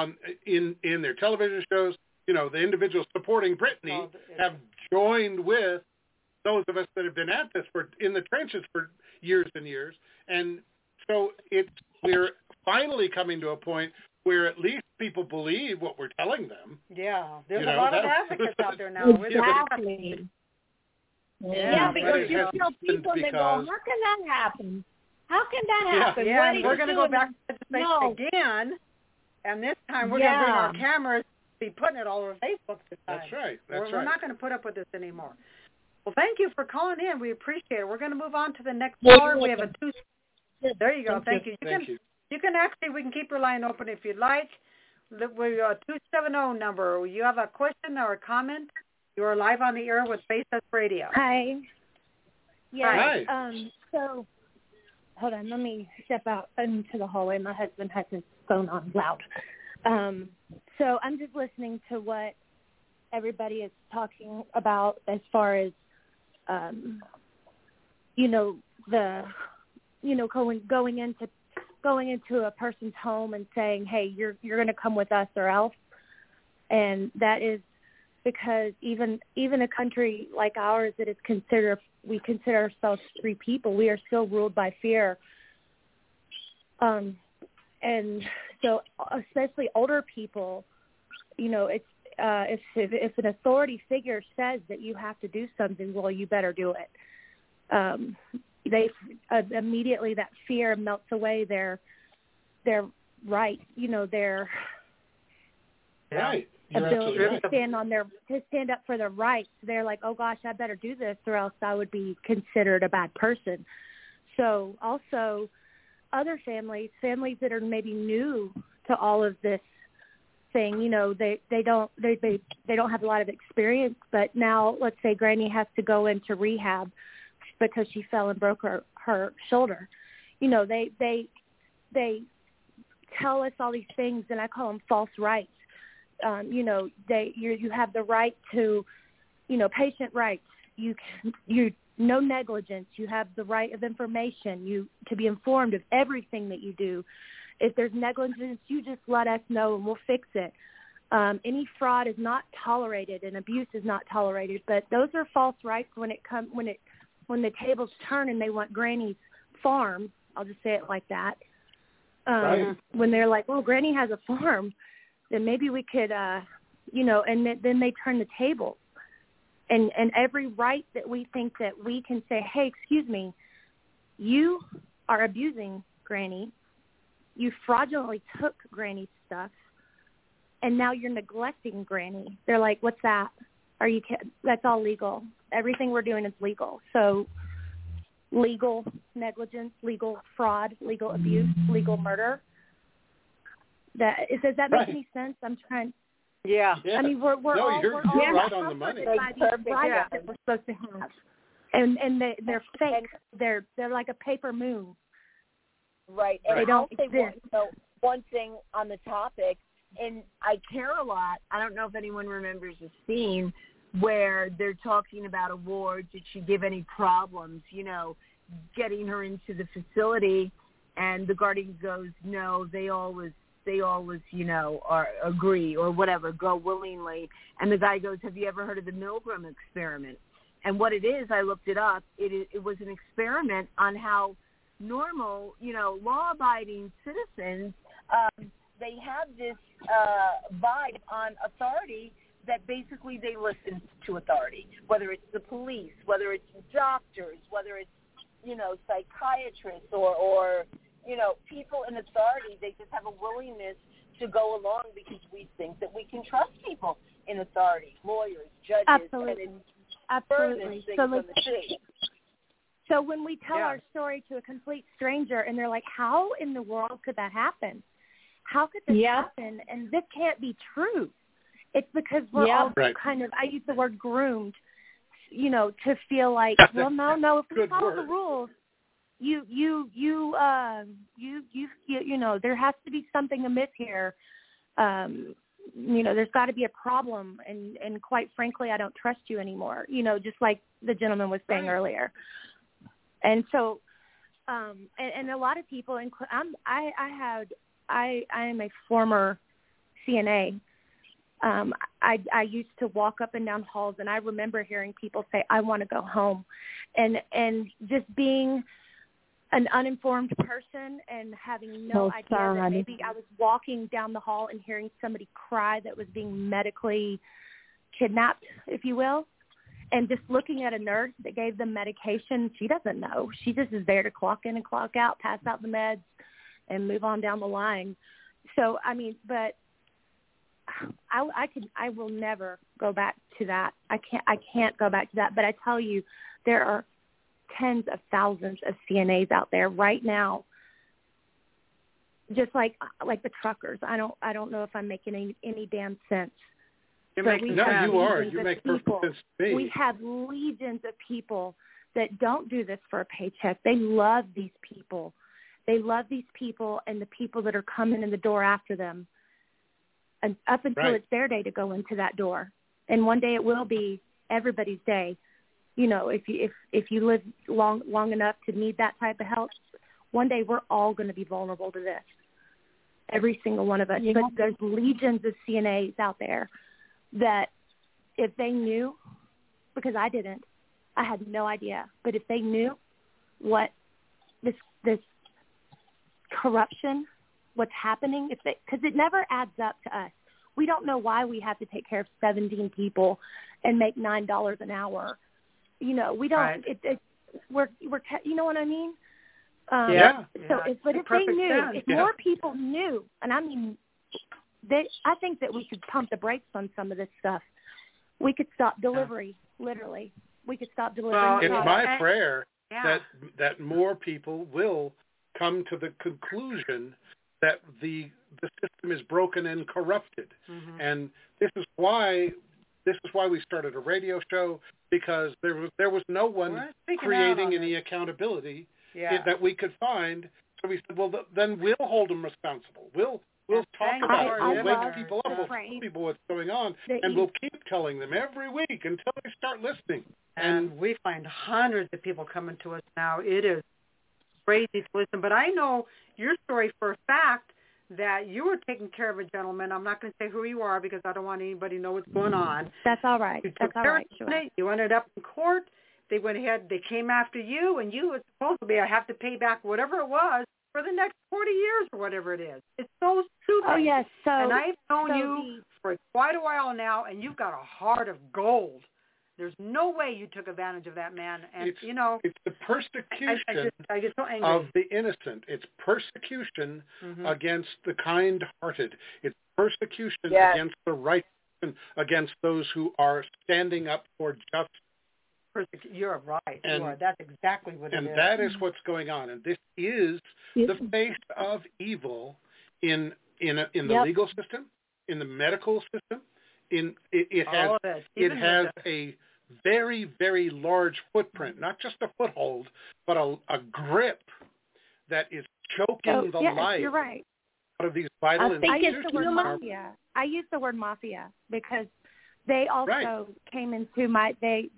in their television shows, the individuals supporting Brittany have joined with those of us that have been at this in the trenches for years and years. And so we're finally coming to a point where at least people believe what we're telling them. Yeah, there's a lot of advocates out there now. Exactly. Yeah, because you tell people, they go, how can that happen? How can that happen? Yeah, we're going to go back to Facebook again, and this time we're going to bring our cameras, be putting it all over Facebook this time. That's right. We're not going to put up with this anymore. Well, thank you for calling in. We appreciate it. We're going to move on to the next caller. We have a two. There you go. Thank you. You can actually, we can keep your line open if you'd like. We have a 270 number. You have a question or a comment? You are live on the air with Face Us Radio. Hi. Yeah. Hi. So, hold on. Let me step out into the hallway. My husband has his phone on loud. So I'm just listening to what everybody is talking about as far as, going into going into a person's home and saying, hey, you're going to come with us or else. And that is because even a country like ours that is we consider ourselves free people, we are still ruled by fear. And so especially older people, you know, it's if an authority figure says that you have to do something, well, you better do it. They immediately, that fear melts away their right, you know, their right. ability to stand up for their rights. They're like, oh gosh, I better do this or else I would be considered a bad person. So also other families that are maybe new to all of this thing, you know, they don't have a lot of experience, but now let's say Granny has to go into rehab because she fell and broke her shoulder. You know, they tell us all these things, and I call them false rights. You know, you have the right to, you know, patient rights. You no negligence. You have the right of information. To be informed of everything that you do. If there's negligence, you just let us know and we'll fix it. Any fraud is not tolerated and abuse is not tolerated. But those are false rights when the tables turn and they want Granny's farm. I'll just say it like that. Right. When they're like, well, Granny has a farm, then maybe we could, you know, and then they turn the tables. And every right that we think that we can say, hey, excuse me, you are abusing Granny. You fraudulently took Granny's stuff, and now you're neglecting Granny. They're like, what's that? Are you kidding? That's all legal. Everything we're doing is legal. So legal negligence, legal fraud, legal abuse, legal murder. Does that make any sense? I'm trying. Yeah. I mean, we're all right on the money. By these rights that we're supposed to have, and they're fake. They're like a paper moon. Right. And they don't exist. One thing on the topic, and I care a lot. I don't know if anyone remembers a scene where they're talking about a ward. Did she give any problems? You know, getting her into the facility, and the guardian goes, no, they always, you know, agree or whatever, go willingly. And the guy goes, have you ever heard of the Milgram experiment? And what it is, I looked it up. It was an experiment on how normal, you know, law-abiding citizens, they have this vibe on authority that basically they listen to authority, whether it's the police, whether it's doctors, whether it's, you know, psychiatrists or you know, people in authority. They just have a willingness to go along because we think that we can trust people in authority, lawyers, judges. Absolutely. And Absolutely. So when we tell our story to a complete stranger and they're like, how in the world could that happen? How could this happen? And this can't be true. It's because we're all kind of, I use the word groomed, you know, to feel like, well, no, if we follow the rules, you know, there has to be something amiss here. You know, there's got to be a problem. And quite frankly, I don't trust you anymore, you know, just like the gentleman was saying earlier. And so, and a lot of people, I am a former CNA. I used to walk up and down halls, and I remember hearing people say, I want to go home. And just being an uninformed person and having no idea that maybe I was walking down the hall and hearing somebody cry that was being medically kidnapped, if you will, and just looking at a nurse that gave them medication. She doesn't know. She just is there to clock in and clock out, pass out the meds, and move on down the line. So, I mean, but I will never go back to that. I can't go back to that. But I tell you, there are tens of thousands of CNAs out there right now, just like the truckers. I don't know if I'm making any damn sense. You are. You make perfect sense to me. We have legions of people that don't do this for a paycheck. They love these people. They love these people and the people that are coming in the door after them, and up until it's their day to go into that door. And one day it will be everybody's day. You know, if you live long enough to need that type of help, One day we're all going to be vulnerable to this. Every single one of us. But there's legions of CNAs out there that if they knew, because I didn't, I had no idea, but if they knew what this corruption, what's happening, because it never adds up to us. We don't know why we have to take care of 17 people and make $9 an hour. You know, we don't. Right. We're you know what I mean? So if they knew, if more people knew, and I mean, I think that we could pump the brakes on some of this stuff. We could stop delivery, literally. We could stop delivering. Well, it's my prayer that more people will come to the conclusion that the system is broken and corrupted. Mm-hmm. And this is why we started a radio show, because there was no one creating any accountability that we could find. So we said, well, then we'll hold them responsible. We'll talk about it. We'll wake people up. We'll tell people what's going on, and we'll keep telling them every week until they start listening. And we find hundreds of people coming to us now. It is crazy to listen. But I know your story for a fact, that you were taking care of a gentleman. I'm not going to say who you are because I don't want anybody to know what's going on. That's all right. That's all right. Sure. You ended up in court. They went ahead. They came after you, and you were supposed to have to pay back whatever it was for the next 40 years or whatever it is. It's so stupid. Oh, yes. And I've known you for quite a while now, and you've got a heart of gold. There's no way you took advantage of that man. And, it's the persecution I get so angry. of the innocent. It's persecution against the kind-hearted. It's persecution against the righteous, against those who are standing up for justice. You're right. You are. That's exactly what it is. And that is what's going on. And this is the face of evil in the legal system, in the medical system. It has a very, very large footprint, not just a foothold, but a grip that is choking the life out of these vital institutions. I use the word mafia because they also came into my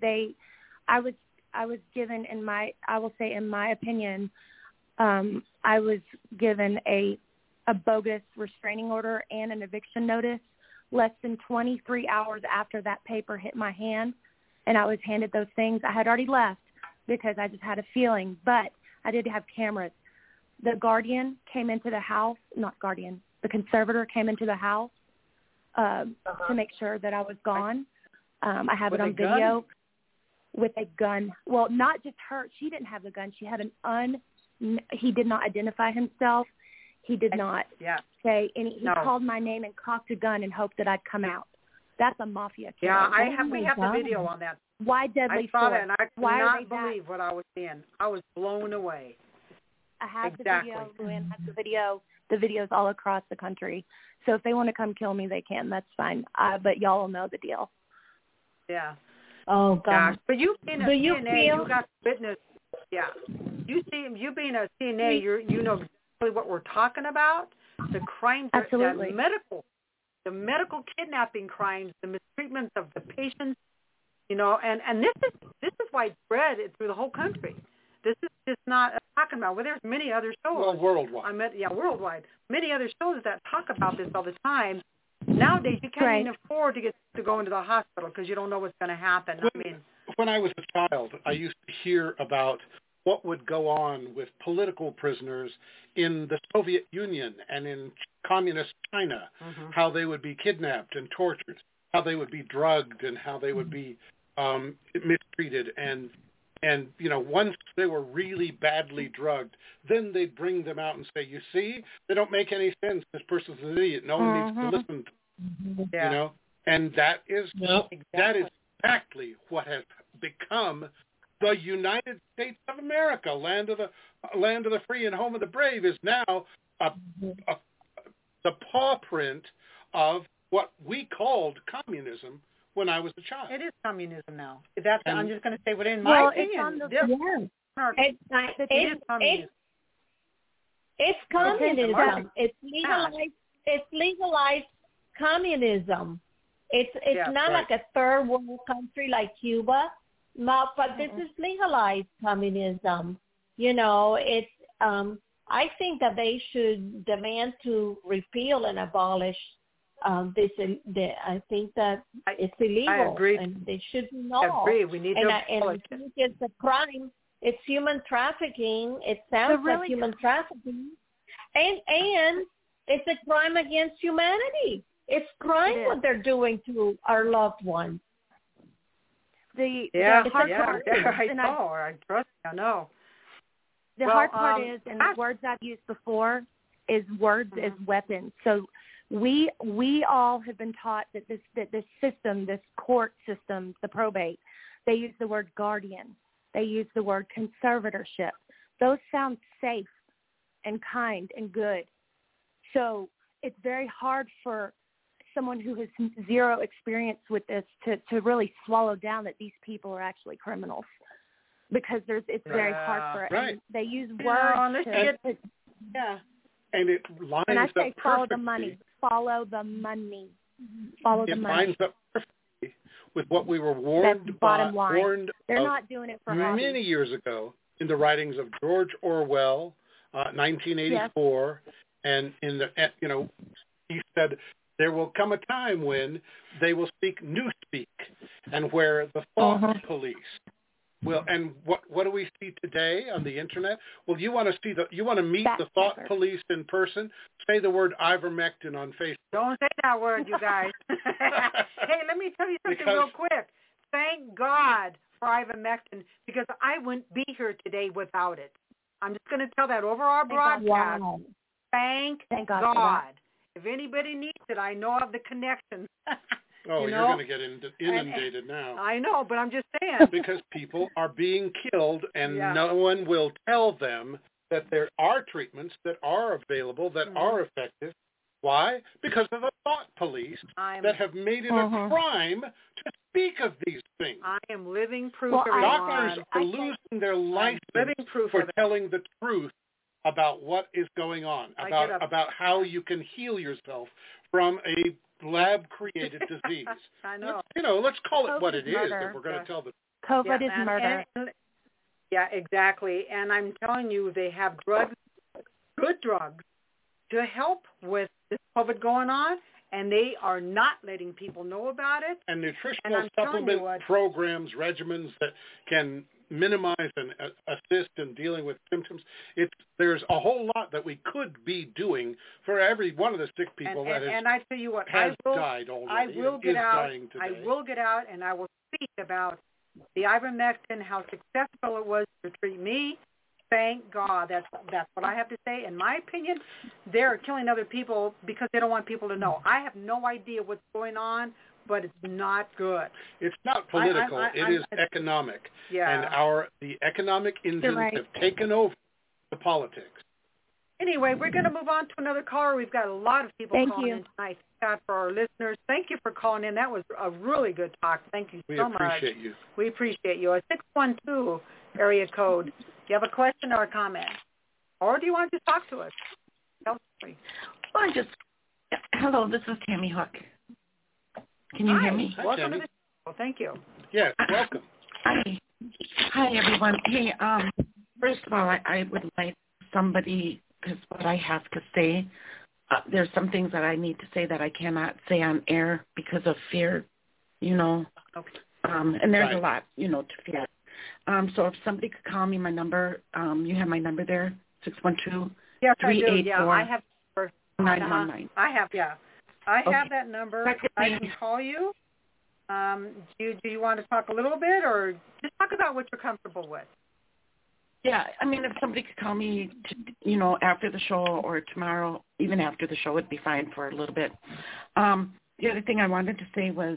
I was given in my opinion, I was given a bogus restraining order and an eviction notice less than 23 hours after that paper hit my hand, and I was handed those things. I had already left because I just had a feeling, but I did have cameras. The guardian came into the house, the conservator came into the house to make sure that I was gone. I have it on video with a gun. Well, not just her. She didn't have the gun. She had he did not identify himself. He did not say any. He called my name and cocked a gun and hoped that I'd come out. That's a mafia killer. Yeah, we have the video on that. Why deadly force? I saw force? it, and I could not believe what I was seeing. I was blown away. I have the video. Luann has the video. The video's all across the country. So if they want to come kill me, they can. That's fine. But y'all will know the deal. Yeah. Oh, gosh. But you being a CNA, you got witness. Yeah. You being a CNA, you know exactly what we're talking about. The crimes, absolutely. The medical kidnapping crimes, the mistreatment of the patients, and this is widespread through the whole country. This is just not talking about. Well, there's many other shows. Well, worldwide. Worldwide. Many other shows that talk about this all the time. Nowadays, you can't even afford to go into the hospital because you don't know what's going to happen. When I was a child, I used to hear about what would go on with political prisoners in the Soviet Union and in communist China, how they would be kidnapped and tortured, how they would be drugged, and how they would be mistreated. And once they were really badly drugged, then they'd bring them out and say, you see, they don't make any sense. This person's an idiot. No one needs to listen to them, And that is exactly what has become the United States of America. Land of the free and home of the brave is now the paw print of what we called communism when I was a child. It is communism now. I'm just going to say what in my opinion. It's communism. It's legalized communism. It's not like a third world country like Cuba. No, but this is legalized communism. I think that they should demand to repeal and abolish this. I think that it's illegal. I agree. And they should know. I agree. We need to abolish it. And it's a crime. It's human trafficking. It sounds like human trafficking. And it's a crime against humanity. It's crime what they're doing to our loved ones. The hard part is, I know. The hard part is, and the words I've used before, is words as weapons. So we all have been taught that this system, this court system, the probate, they use the word guardian. They use the word conservatorship. Those sound safe and kind and good. So it's very hard for someone who has zero experience with this to really swallow down that these people are actually criminals, because it's very hard for it. Right. They use words and it lines and I up say perfectly. follow the money. Follow the money. Follow the money. It lines up perfectly with what we were warned They're not doing it for many years ago in the writings of George Orwell, 1984, and in the he said there will come a time when they will speak newspeak, and where the thought police will. And what do we see today on the internet? Well, you want to meet the thought police in person? Say the word ivermectin on Facebook. Don't say that word, you guys. Hey, let me tell you something real quick. Thank God for ivermectin, because I wouldn't be here today without it. I'm just going to tell that over our broadcast. Wow. Thank God. If anybody needs it, I know of the connection. You're going to get inundated now. I know, but I'm just saying. Because people are being killed, and no one will tell them that there are treatments that are available, that are effective. Why? Because of the thought police that have made it a crime to speak of these things. I am living proof. Doctors are losing their license for telling the truth about what is going on, about how you can heal yourself from a lab-created disease. I know. Let's call it COVID what it is. murder. If we're going to tell the COVID is murder. Yeah, exactly. And I'm telling you, they have drugs, good drugs, to help with this COVID going on, and they are not letting people know about it. And nutritional supplement programs, regimens that can minimize and assist in dealing with symptoms. There's a whole lot that we could be doing for every one of the sick people and I tell you what, died already. I will get out. Dying today. I will get out, and I will speak about the ivermectin, how successful it was to treat me. Thank God. That's what I have to say. In my opinion, they're killing other people because they don't want people to know. I have no idea what's going on, but it's not good. It's not political. It is economic. Yeah. And the economic engines have taken over the politics. Anyway, we're going to move on to another caller. We've got a lot of people calling in tonight. Thank God for our listeners. Thank you for calling in. That was a really good talk. Thank you so much. We appreciate you. We appreciate you. A 612 area code. Do you have a question or a comment? Or do you want to talk to us? Hello, this is Tammy Hook. Can you hear me? Welcome to the show. Thank you. Yes, welcome. Hi, everyone. Hey, first of all, I would like somebody, because what I have to say, there's some things that I need to say that I cannot say on air because of fear, Okay. And there's a lot, to fear. So if somebody could call me, my number, you have my number there, 612-384-919. Yes, I do. Yeah, I have 919. I have, I have that number. I can call you. Do you want to talk a little bit, or just talk about what you're comfortable with? Yeah, I mean, if somebody could call me, after the show or tomorrow, even after the show would be fine for a little bit. The other thing I wanted to say was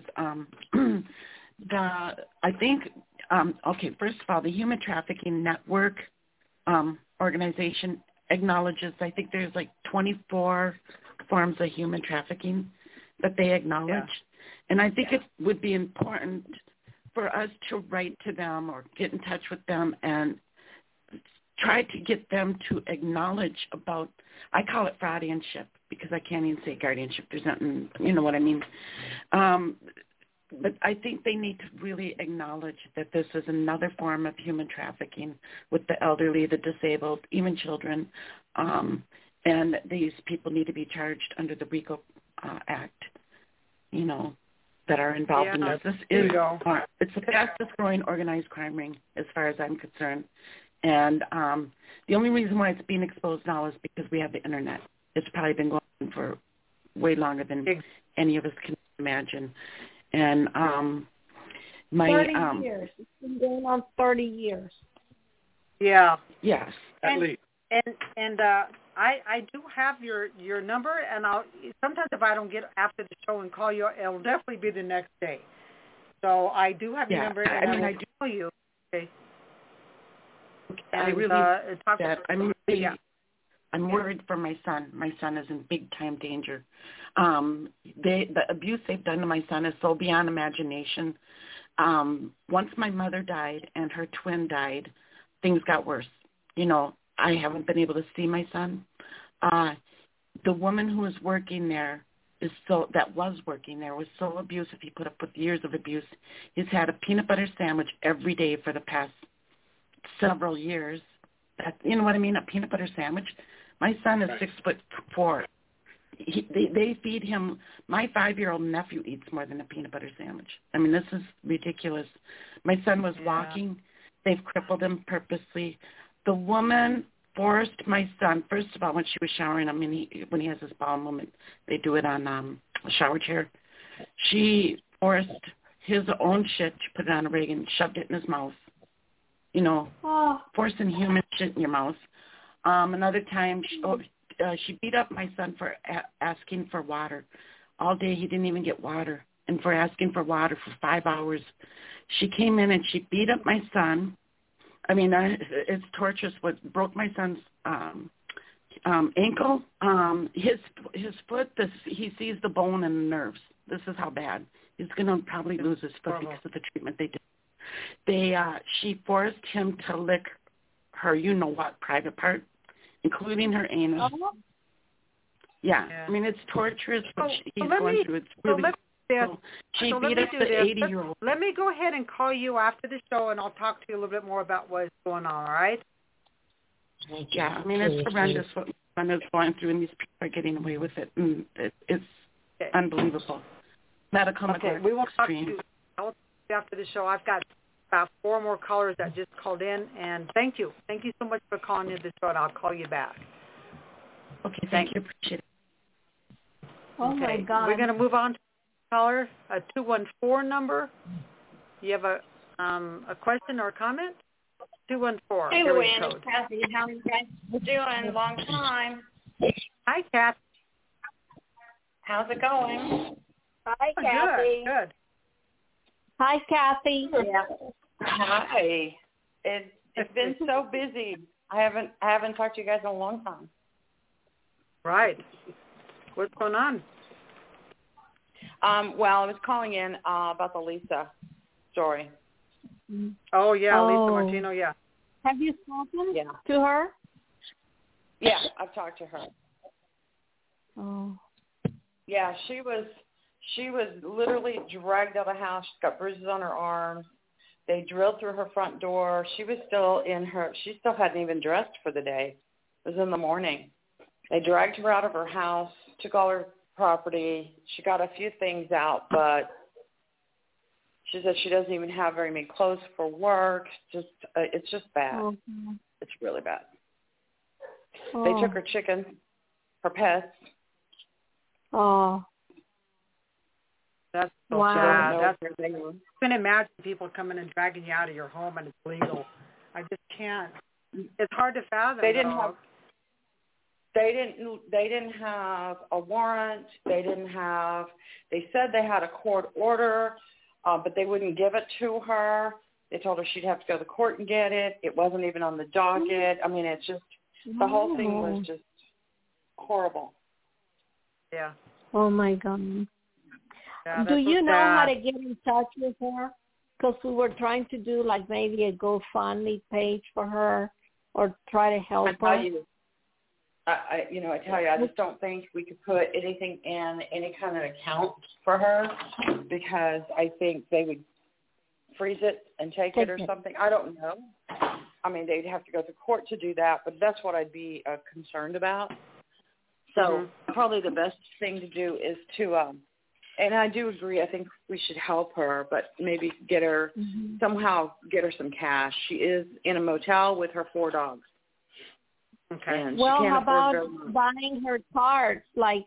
first of all, the Human Trafficking Network organization acknowledges, I think there's like 24 forms of human trafficking that they acknowledge. Yeah. And I think it would be important for us to write to them or get in touch with them and try to get them to acknowledge about, I call it guardianship because I can't even say guardianship. There's nothing, you know what I mean. but I think they need to really acknowledge that this is another form of human trafficking with the elderly, the disabled, even children, and these people need to be charged under the RICO Act, that are involved in this. This is it's the fastest growing organized crime ring as far as I'm concerned. And the only reason why it's being exposed now is because we have the Internet. It's probably been going on for way longer than any of us can imagine. And 30 years. It's been going on 30 years. Yeah. Yes. At least. And I do have your number, and I'll sometimes if I don't get after the show and call you, it'll definitely be the next day. So I do have your number, and I will call you. Okay. And, I really I'm worried for my son. My son is in big time danger. The abuse they've done to my son is so beyond imagination. Once my mother died and her twin died, things got worse. I haven't been able to see my son. The woman who was working there was so abusive. He put up with years of abuse. He's had a peanut butter sandwich every day for the past several years. You know what I mean? A peanut butter sandwich. My son is 6'4". They feed him. My 5-year-old nephew eats more than a peanut butter sandwich. I mean, this is ridiculous. My son was walking. They've crippled him purposely. The woman forced my son, first of all, when she was showering him, when he has his bowel movement, they do it on a shower chair. She forced his own shit. She put it on a rig and shoved it in his mouth. Forcing human shit in your mouth. Another time, she beat up my son for asking for water. All day he didn't even get water. And for asking for water for 5 hours. She came in and she beat up my son. I mean, it's torturous. What broke my son's ankle, his foot, he sees the bone and the nerves. This is how bad. He's going to probably lose his foot because of the treatment they did. She forced him to lick her, private part, including her anus. Yeah. I mean, it's torturous what he's going through. It's really she beat up the 80-year-old. Let me go ahead and call you after the show, and I'll talk to you a little bit more about what's going on, all right? Yeah, I mean, it's horrendous what my son is going through, and these people are getting away with it. And it's unbelievable. Medical we will talk to you after the show. I've got about 4 more callers that just called in, and thank you. Thank you so much for calling in the show, and I'll call you back. Okay, thank you. Appreciate it. Oh, my God. We're going to move on to caller, a 214 number. You have a question or a comment? 214. Hey, Luann, it's Kathy. How are you guys doing? Long time. Hi, Kathy. How's it going? Hi, Kathy. Good. Hi, Kathy. Yeah. Hi. It's been so busy. I haven't talked to you guys in a long time. Right. What's going on? Well, I was calling in about the Lisa story. Oh, yeah, Lisa Martino, yeah. Have you spoken to her? Yeah, I've talked to her. Oh. Yeah, she was literally dragged out of the house. She's got bruises on her arms. They drilled through her front door. She still hadn't even dressed for the day. It was in the morning. They dragged her out of her house, took all her property. She got a few things out, but she said she doesn't even have very many clothes for work. It's just bad. Mm-hmm. It's really bad. They took her chickens, her pets. Oh. That's so sad. You can imagine people coming and dragging you out of your home and it's legal. I just can't. It's hard to fathom. They didn't have a warrant. They said they had a court order, but they wouldn't give it to her. They told her she'd have to go to court and get it. It wasn't even on the docket. I mean, it's just, the whole thing was just horrible. Yeah. Oh, my God. Yeah, do you know how to get in touch with her? Because we were trying to do like maybe a GoFundMe page for her or try to help her. I tell you, I just don't think we could put anything in any kind of account for her because I think they would freeze it and take it or something. I don't know. I mean, they'd have to go to court to do that, but that's what I'd be concerned about. So probably the best thing to do is to, and I do agree, I think we should help her, but maybe get her, somehow get her some cash. She is in a motel with her 4 dogs. Okay. And well, how about buying her cards, like,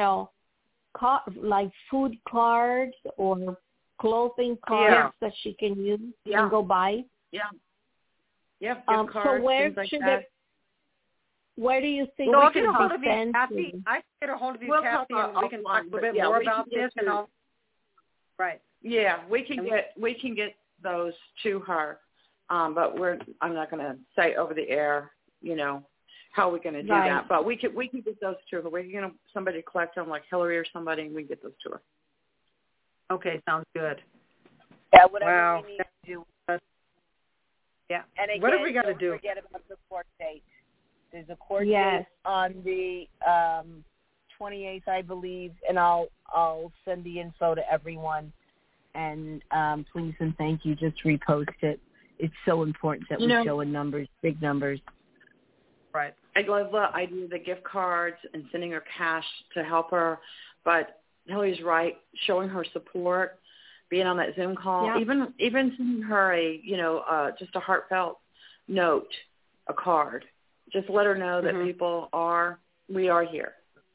like food cards or clothing cards that she can use and go buy? Yeah. Yep, gift cards, so where things like should that. where do you think I'll we get a should hold of be you, sent Kathy. to? I can get a hold of you, We'll Kathy, talk and we can talk a little bit more about this. And right. Yeah, we can get those to her, but I'm not going to say over the air, how we're going to do that. But we can get those to her. We're going to somebody collect them, like Hillary or somebody, and we can get those to her. Okay, sounds good. Yeah, whatever we need to do. Yeah. And again, what have we got to do? Don't forget about the court date. There's a court date on the 28th, I believe, and I'll send the info to everyone. And please and thank you, just repost it. It's so important that we show in numbers, big numbers. Right. I love the idea of the gift cards and sending her cash to help her, but Hillary's right, showing her support, being on that Zoom call, even sending her just a heartfelt note, a card. Just let her know that we are here.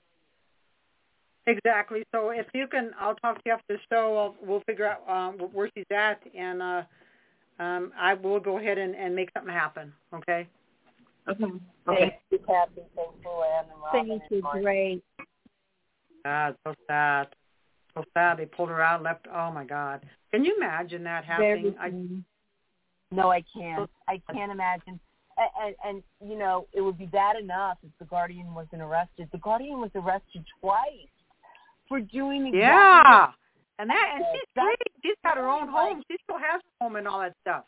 Exactly. So if you can, I'll talk to you after the show. We'll figure out where she's at, and I will go ahead and make something happen. Okay? Okay. Thank you, Kathy. Thank you, Ann and Robin. Thank you. Great. So sad. So sad. They pulled her out and left. Oh, my God. Can you imagine that happening? No, I can't. I can't imagine. And it would be bad enough if the Guardian wasn't arrested. The Guardian was arrested twice for doing exactly and she's great. She's got her own home. She still has a home and all that stuff.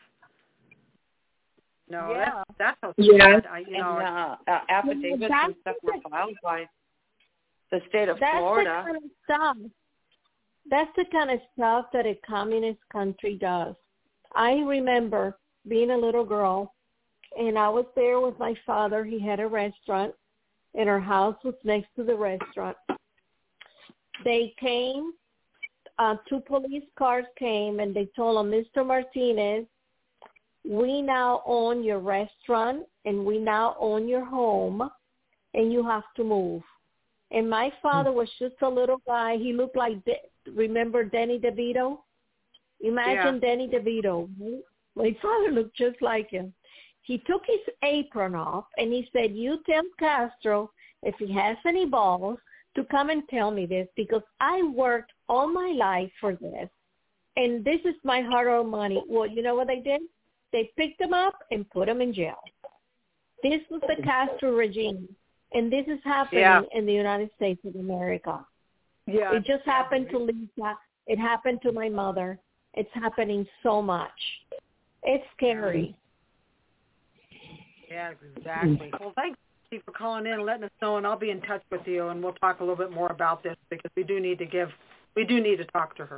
No, that's so sad. Affidavits and stuff were filed by the state of Florida. That's the kind of stuff that a communist country does. I remember being a little girl, and I was there with my father. He had a restaurant, and our house was next to the restaurant. They came, 2 police cars came, and they told him, Mr. Martinez, we now own your restaurant, and we now own your home, and you have to move. And my father was just a little guy. He looked like, remember Danny DeVito? Imagine Danny DeVito. My father looked just like him. He took his apron off, and he said, you tell Castro if he has any balls to come and tell me this, because I worked all my life for this, and this is my hard-earned money. Well, you know what they did? They picked him up and put him in jail. This was the Castro regime, and this is happening in the United States of America. Yeah, it just happened to Lisa. It happened to my mother. It's happening so much. It's scary. Yeah, exactly. Well, thanks for calling in and letting us know, and I'll be in touch with you, and we'll talk a little bit more about this because we do need to talk to her.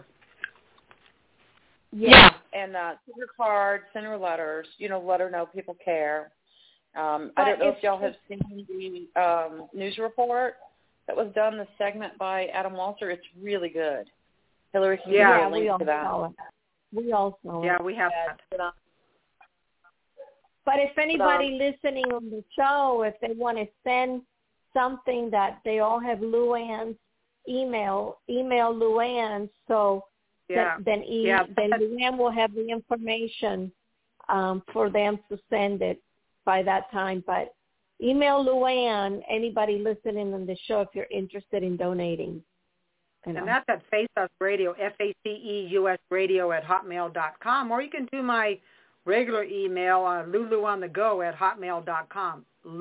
Yeah, and send her cards, send her letters, let her know people care. I don't know if y'all have seen the news report that was done, the segment by Adam Walter. It's really good. Hillary can give you a link to that. We all saw it. Yeah, we have that. But if anybody listening on the show, if they want to send something that they all have Luann's email Luann, so then Luann will have the information for them to send it by that time. But email Luann, anybody listening on the show, if you're interested in donating. And that's at Face Us Radio, FACEUS Radio at hotmail.com, or you can do my regular email, luluonthego@hotmail.com,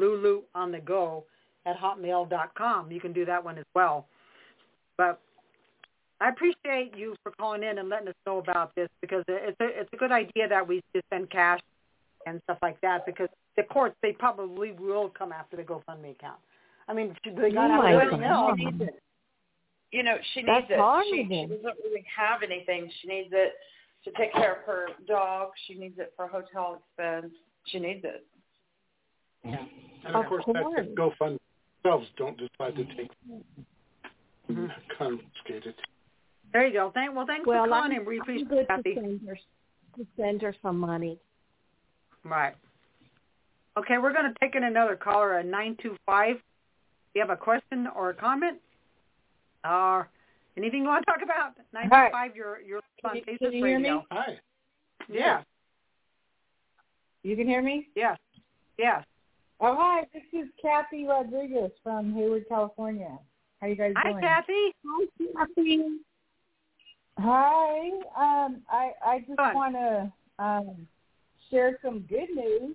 luluonthego@hotmail.com. You can do that one as well. But I appreciate you for calling in and letting us know about this, because it's a good idea that we just send cash and stuff like that, because the courts, they probably will come after the GoFundMe account. I mean, they got out everything else. She needs it. You know, she needs That's it. hard. She doesn't really have anything. She needs it to take care of her dog. She needs it for hotel expense. She needs it. Yeah. And of course, that's if GoFundMe themselves don't decide to take confiscated. There you go. Thanks for calling in. We appreciate it, Kathy. To send her some money. Right. Okay, we're going to take in another caller at 925. You have a question or a comment? Or anything you want to talk about? 925, you're on Facebook Can you hear Radio. me? Hi. Yeah. You can hear me? Yes. Yes. Oh, hi. This is Kathy Rodriguez from Hayward, California. How you guys doing? Hi, Kathy. Hi, Kathy. Hi. I just want to share some good news.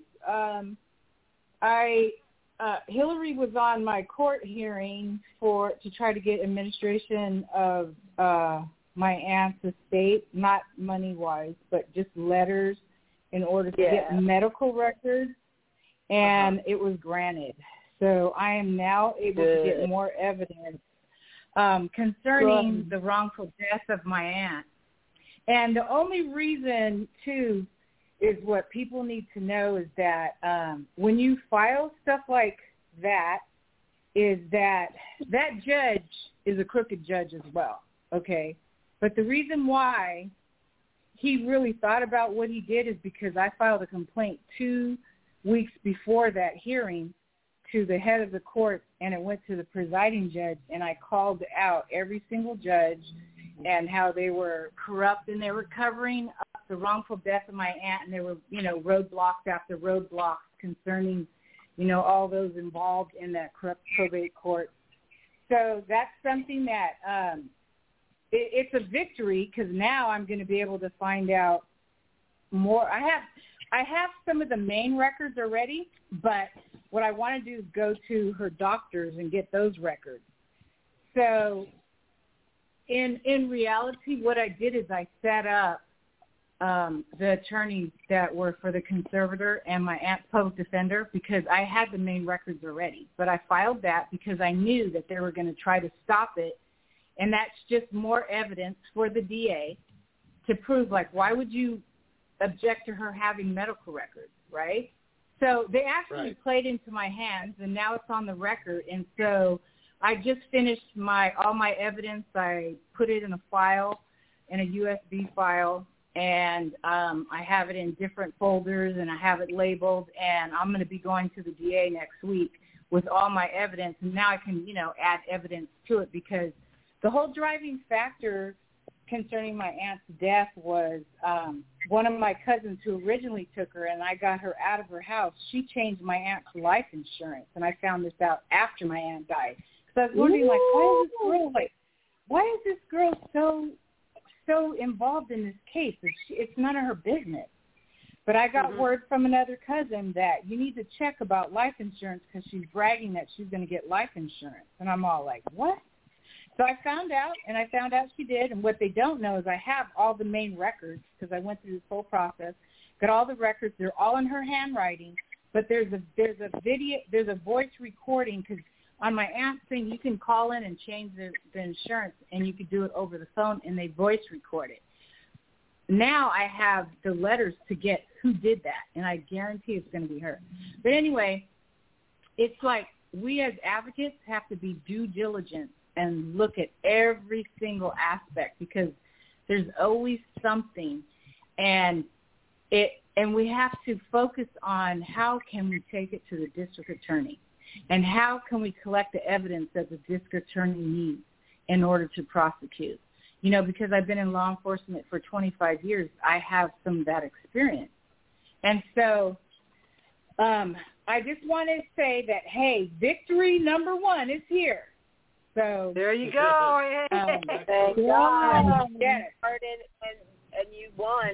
Hillary was on my court hearing to try to get administration of my aunt's estate, not money-wise, but just letters in order to get medical records, and it was granted. So I am now able to get more evidence concerning the wrongful death of my aunt. And the only reason, too, is what people need to know is that when you file stuff like that, is that judge is a crooked judge as well, okay? But the reason why he really thought about what he did is because I filed a complaint 2 weeks before that hearing to the head of the court, and it went to the presiding judge, and I called out every single judge and how they were corrupt, and they were covering up the wrongful death of my aunt, and there were, roadblocks after roadblocks concerning, all those involved in that corrupt probate court. So that's something that it's a victory, because now I'm going to be able to find out more. I have some of the main records already, but what I want to do is go to her doctors and get those records. So in reality, what I did is I set up the attorneys that were for the conservator and my aunt's public defender, because I had the main records already. But I filed that because I knew that they were going to try to stop it, and that's just more evidence for the DA to prove, why would you object to her having medical records, right? So they actually played into my hands, and now it's on the record. And so I just finished all my evidence. I put it in a file, in a USB file, and I have it in different folders, and I have it labeled. And I'm going to be going to the DA next week with all my evidence. And now I can, add evidence to it, because the whole driving factor concerning my aunt's death was one of my cousins who originally took her, and I got her out of her house. She changed my aunt's life insurance, and I found this out after my aunt died. So I was wondering, why is this girl so involved in this case? It's none of her business. But I got word from another cousin that you need to check about life insurance, because she's bragging that she's going to get life insurance. And I'm all like, what? So I found out she did, and what they don't know is I have all the main records, because I went through this whole process, got all the records. They're all in her handwriting, but there's a voice recording, because on my aunt's thing, you can call in and change the insurance, and you could do it over the phone, and they voice record it. Now I have the letters to get who did that, and I guarantee it's going to be her. But anyway, it's like we as advocates have to be due diligent and look at every single aspect, because there's always something, and we have to focus on how can we take it to the district attorney, and how can we collect the evidence that the district attorney needs in order to prosecute. Because I've been in law enforcement for 25 years, I have some of that experience. And so I just want to say that, hey, victory number 1 is here. So there you go. Thank God. And you won,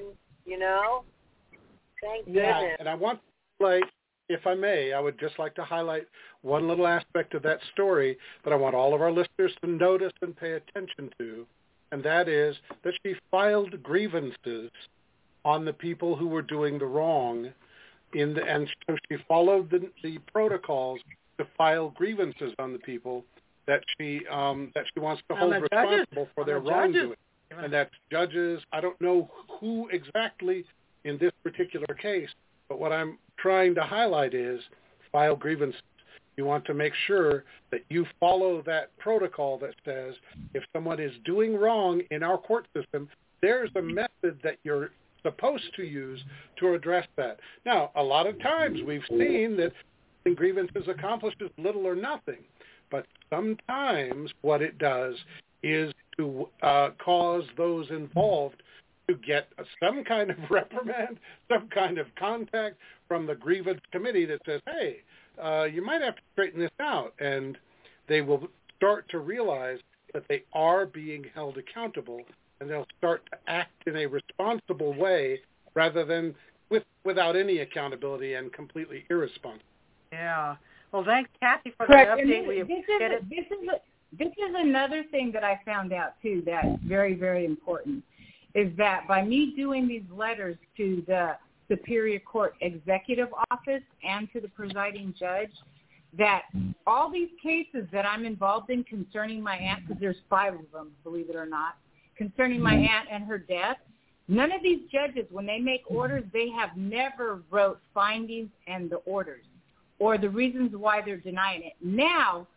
Thank goodness. And I want to if I may, I would just like to highlight one little aspect of that story that I want all of our listeners to notice and pay attention to, and that is that she filed grievances on the people who were doing the wrong, and so she followed the protocols to file grievances on the people that she wants to hold responsible for their wrongdoing. And that's judges. I don't know who exactly in this particular case, but what I'm trying to highlight is file grievances. You want to make sure that you follow that protocol that says if someone is doing wrong in our court system, there's a method that you're supposed to use to address that. Now, a lot of times we've seen that grievances accomplishes little or nothing, but sometimes what it does is to cause those involved to get some kind of reprimand, some kind of contact from the grievance committee that says, hey, you might have to straighten this out. And they will start to realize that they are being held accountable, and they'll start to act in a responsible way rather than without any accountability and completely irresponsible. Yeah. Well, thanks, Kathy, for Correct. the update. We appreciate it. This is another thing that I found out, too, that's very, very important, is that by me doing these letters to the Superior Court Executive Office and to the presiding judge, that all these cases that I'm involved in concerning my aunt, because there's 5 of them, believe it or not, concerning my aunt and her death, none of these judges, when they make orders, they have never wrote findings and the orders or the reasons why they're denying it. Now,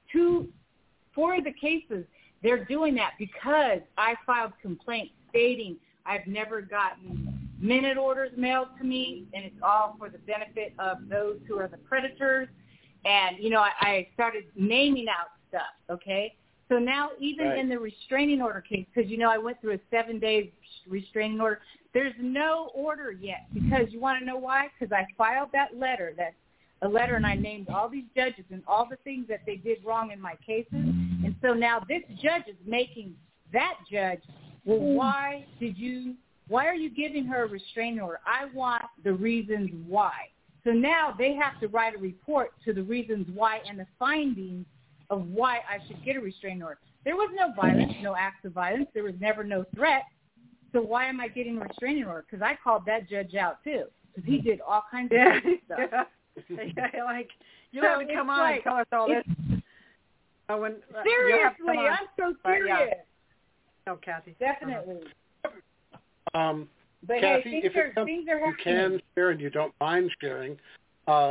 4 of the cases, they're doing that because I filed complaints stating I've never gotten minute orders mailed to me, and it's all for the benefit of those who are the creditors. And, I started naming out stuff, okay? So now even in the restraining order case, because, I went through a 7-day restraining order, there's no order yet because you want to know why? Because I filed that letter. That's a letter, and I named all these judges and all the things that they did wrong in my cases. And so now this judge is making that judge, well, why are you giving her a restraining order? I want the reasons why. So now they have to write a report to the reasons why and the findings of why I should get a restraining order. There was no violence, no acts of violence. There was never no threat. So why am I getting a restraining order? Because I called that judge out, too, because he did all kinds of stuff. Yeah, you have to come on and tell us all this. Seriously, I'm so serious. No, Kathy. Definitely. But Kathy, if it's something you can share and you don't mind sharing, I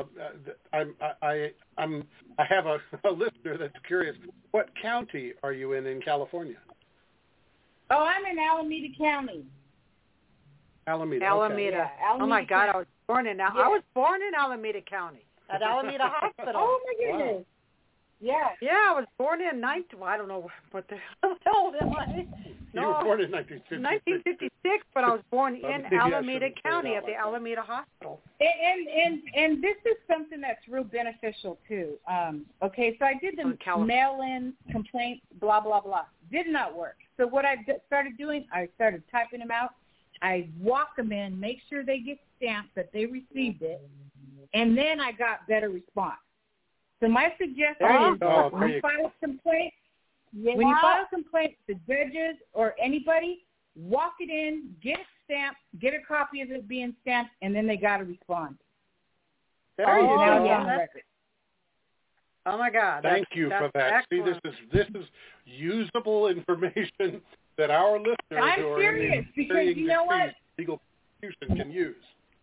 have a listener that's curious. What county are you in California? Oh, I'm in Alameda County. Alameda. Alameda. Yeah, Alameda. Oh my God, I was born in Alameda County at Alameda Hospital. Oh my goodness. Wow. Yeah. Yeah, I was born in I don't know what the hell am I? No, you were born in 1956. But I was born in Alameda County at the Alameda Hospital. And this is something that's real beneficial too. Okay, so I did the mail-in complaints, blah blah blah. Did not work. So what I started doing, I started typing them out. I walk them in, make sure they get stamped that they received it, and then I got better response. So my suggestion is when you file a complaint, the judges or anybody, walk it in, get it stamped, get a copy of it being stamped, and then they got to respond. There you go. Oh my God! Thank you for that. Excellent. See, this is usable information that our listeners who are serious, because you know what? Legal prosecution can use.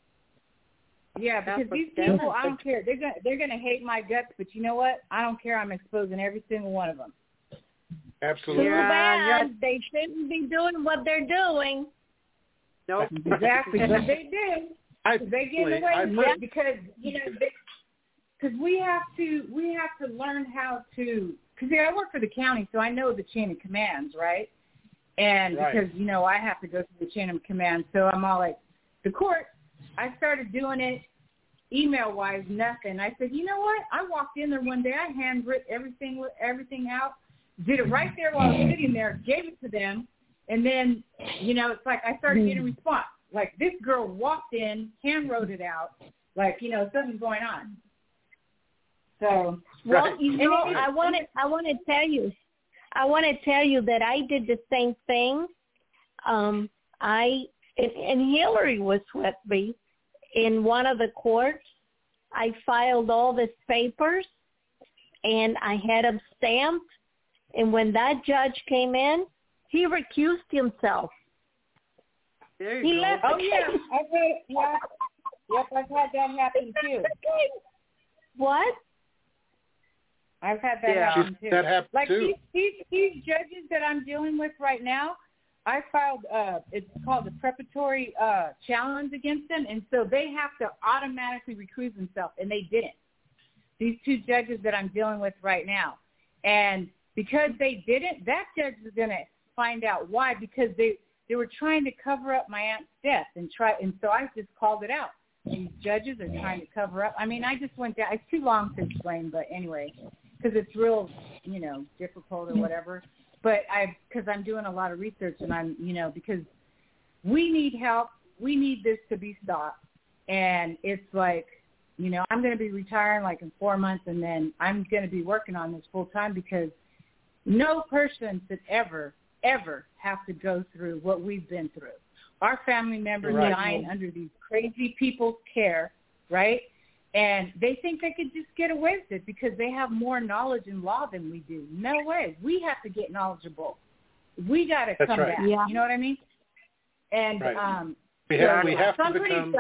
Yeah, because these people, I don't care. They're gonna hate my guts, but you know what? I don't care. I'm exposing every single one of them. Absolutely. Too bad. They shouldn't be doing what they're doing. Nope. Exactly, but they do. They get away with it because because we have to learn how to. Because I work for the county, so I know the chain of commands, right? And because I have to go through the chain of command, so I'm all like, the court. I started doing it email-wise, nothing. I said, you know what? I walked in there one day. I handwrote everything out, did it right there while I was sitting there, gave it to them, and then, it's like I started getting a response. Like, this girl walked in, handwrote it out, like, something's going on. So, well, I want to tell you that I did the same thing. And Hillary was with me in one of the courts. I filed all the papers, and I had them stamped. And when that judge came in, he recused himself. There He you go. left the case. Yep, I've had that happen too. What? I've had that happen too. That happened like too. These judges that I'm dealing with right now, I filed it's called the preparatory challenge against them, and so they have to automatically recuse themselves, and they didn't. These two judges that I'm dealing with right now, and because they didn't, that judge is going to find out why, because they were trying to cover up my aunt's death and so I just called it out. These judges are trying to cover up. I mean, I just went down. It's too long to explain, but anyway, because it's real, difficult or whatever. But because I'm doing a lot of research, and I'm, because we need help. We need this to be stopped. And it's like, I'm going to be retiring like in 4 months, and then I'm going to be working on this full time, because no person should ever have to go through what we've been through. Our family members dying under these crazy people's care, right? And they think they could just get away with it because they have more knowledge in law than we do. No way. We have to get knowledgeable. We got to come back. Yeah. You know what I mean? And we have to become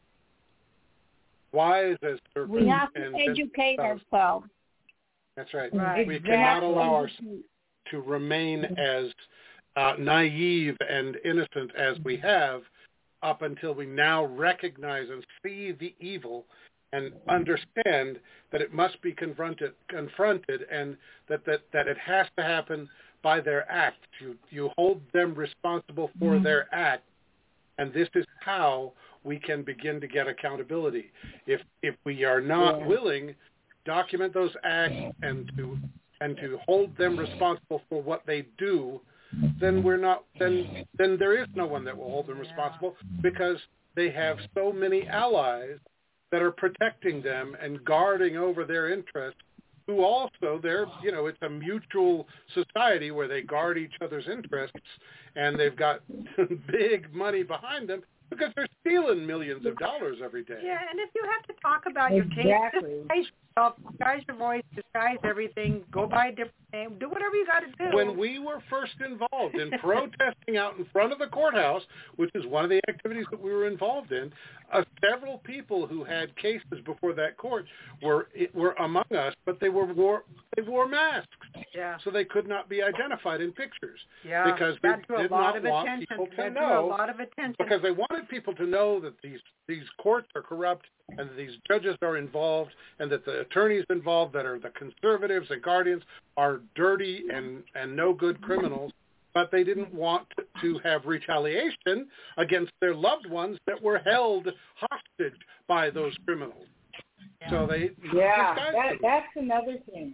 wise as serpents. We have to educate ourselves. That's right. We cannot allow ourselves to remain as naive and innocent as we have up until we now recognize and see the evil and understand that it must be confronted, and that it has to happen by their act. You hold them responsible for their act, and this is how we can begin to get accountability. If we are not willing to document those acts and to hold them responsible for what they do, then then there is no one that will hold them responsible, because they have so many allies that are protecting them and guarding over their interests, who also, it's a mutual society where they guard each other's interests, and they've got big money behind them because they're stealing millions of dollars every day. Yeah, and if you have to talk about your case, disguise your voice, disguise everything, go by a different name, do whatever you got to do. When we were first involved in protesting out in front of the courthouse, which is one of the activities that we were involved in, several people who had cases before that court were among us, but they wore masks, so they could not be identified in pictures, because they did not want people to know, because they wanted people to know that these courts are corrupt and that these judges are involved and that the attorneys involved, that are the conservatives and guardians, are dirty and no good criminals. But they didn't want to have retaliation against their loved ones that were held hostage by those criminals. So they that's another thing.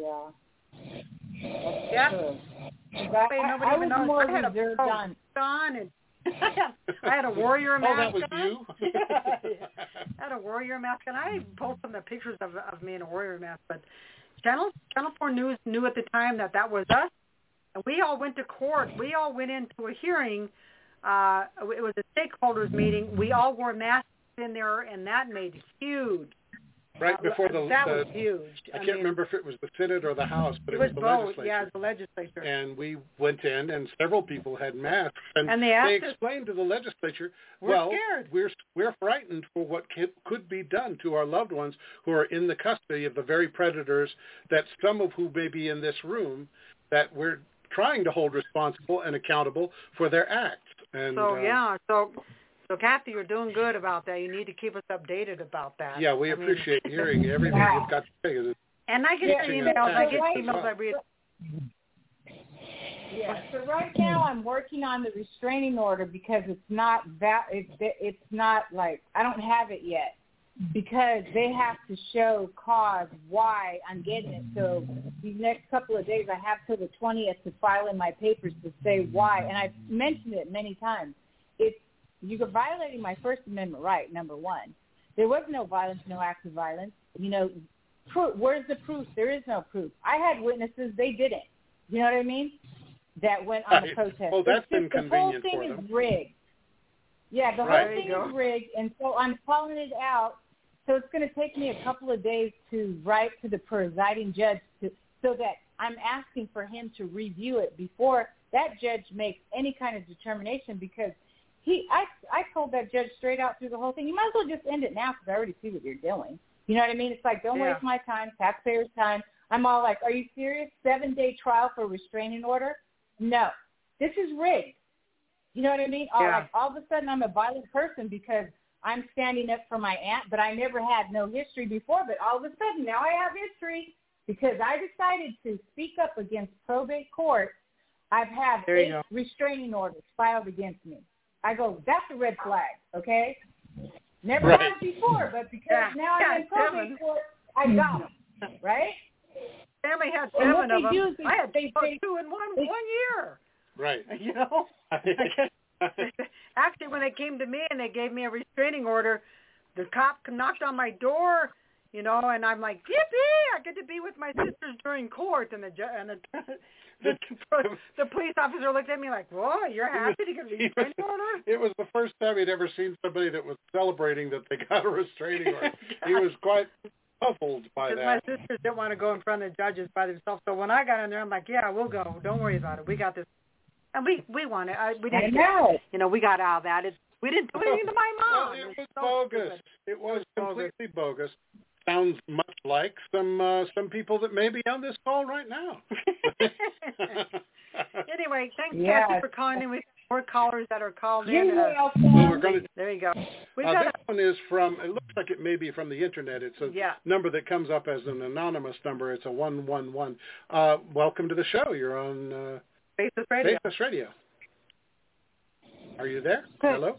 Nobody even knows. I had a Don and I had a warrior mask. Oh, that was you? I had a warrior mask, and I posted some of the pictures of me in a warrior mask. But Channel 4 News knew at the time that was us. And we all went to court. We all went into a hearing. It was a stakeholders meeting. We all wore masks in there, and that made huge. Right before that was huge. I can't remember if it was the Senate or the House, but it was the both. legislature. Yeah, it was the legislature. And we went in, and several people had masks, and they explained to the legislature, we're scared. We're frightened for what could be done to our loved ones who are in the custody of the very predators that some of who may be in this room that we're trying to hold responsible and accountable for their acts. And So Kathy, you're doing good about that. You need to keep us updated about that. Yeah, we appreciate hearing everything you've got to say. And I get emails. I read. Yeah. So right now I'm working on the restraining order because it's not like I don't have it yet, because they have to show cause why I'm getting it. So these next couple of days I have till the 20th to file in my papers to say why. And I've mentioned it many times. You're violating my First Amendment right, number one. There was no violence, no acts of violence. Where's the proof? There is no proof. I had witnesses. They didn't. You know what I mean? That went on the protest. Oh, that's inconvenient for them. The whole thing is rigged. Yeah, the whole thing is rigged, and so I'm calling it out So it's going to take me a couple of days to write to the presiding judge so that I'm asking for him to review it before that judge makes any kind of determination, because I told that judge straight out through the whole thing, you might as well just end it now because I already see what you're doing. You know what I mean? It's like, don't waste my time, taxpayers' time. I'm all like, are you serious? 7-day trial for restraining order? No. This is rigged. You know what I mean? Like, all of a sudden I'm a violent person because I'm standing up for my aunt, but I never had no history before. But all of a sudden now I have history because I decided to speak up against probate court. I've had 8 restraining orders filed against me. I go, that's a red flag, okay? Never had it before, but because now I'm in probate court, I got them, right? Family had 7 of them. I had 2 in one year. Right. You know? Actually, when they came to me and they gave me a restraining order, the cop knocked on my door, you know, and I'm like, yippee, I get to be with my sisters during court. And the police officer looked at me like, whoa, you're happy to get a restraining order? It was the first time he'd ever seen somebody that was celebrating that they got a restraining order. He was quite puzzled by that. My sisters didn't want to go in front of the judges by themselves. So when I got in there, I'm like, yeah, we'll go. Don't worry about it. We got this. And we won it. We didn't. You know, we got out of that. We didn't do anything to my mom. Well, it was bogus. It was completely bogus. Sounds much like some people that may be on this call right now. Anyway, thanks, Kathy, for calling in. We have more callers that are called in. There you go. This one is from, it looks like it may be from the Internet. It's a number that comes up as an anonymous number. It's a 111. Welcome to the show. You're on Basis Radio. Basis Radio. Are you there? Good. Hello?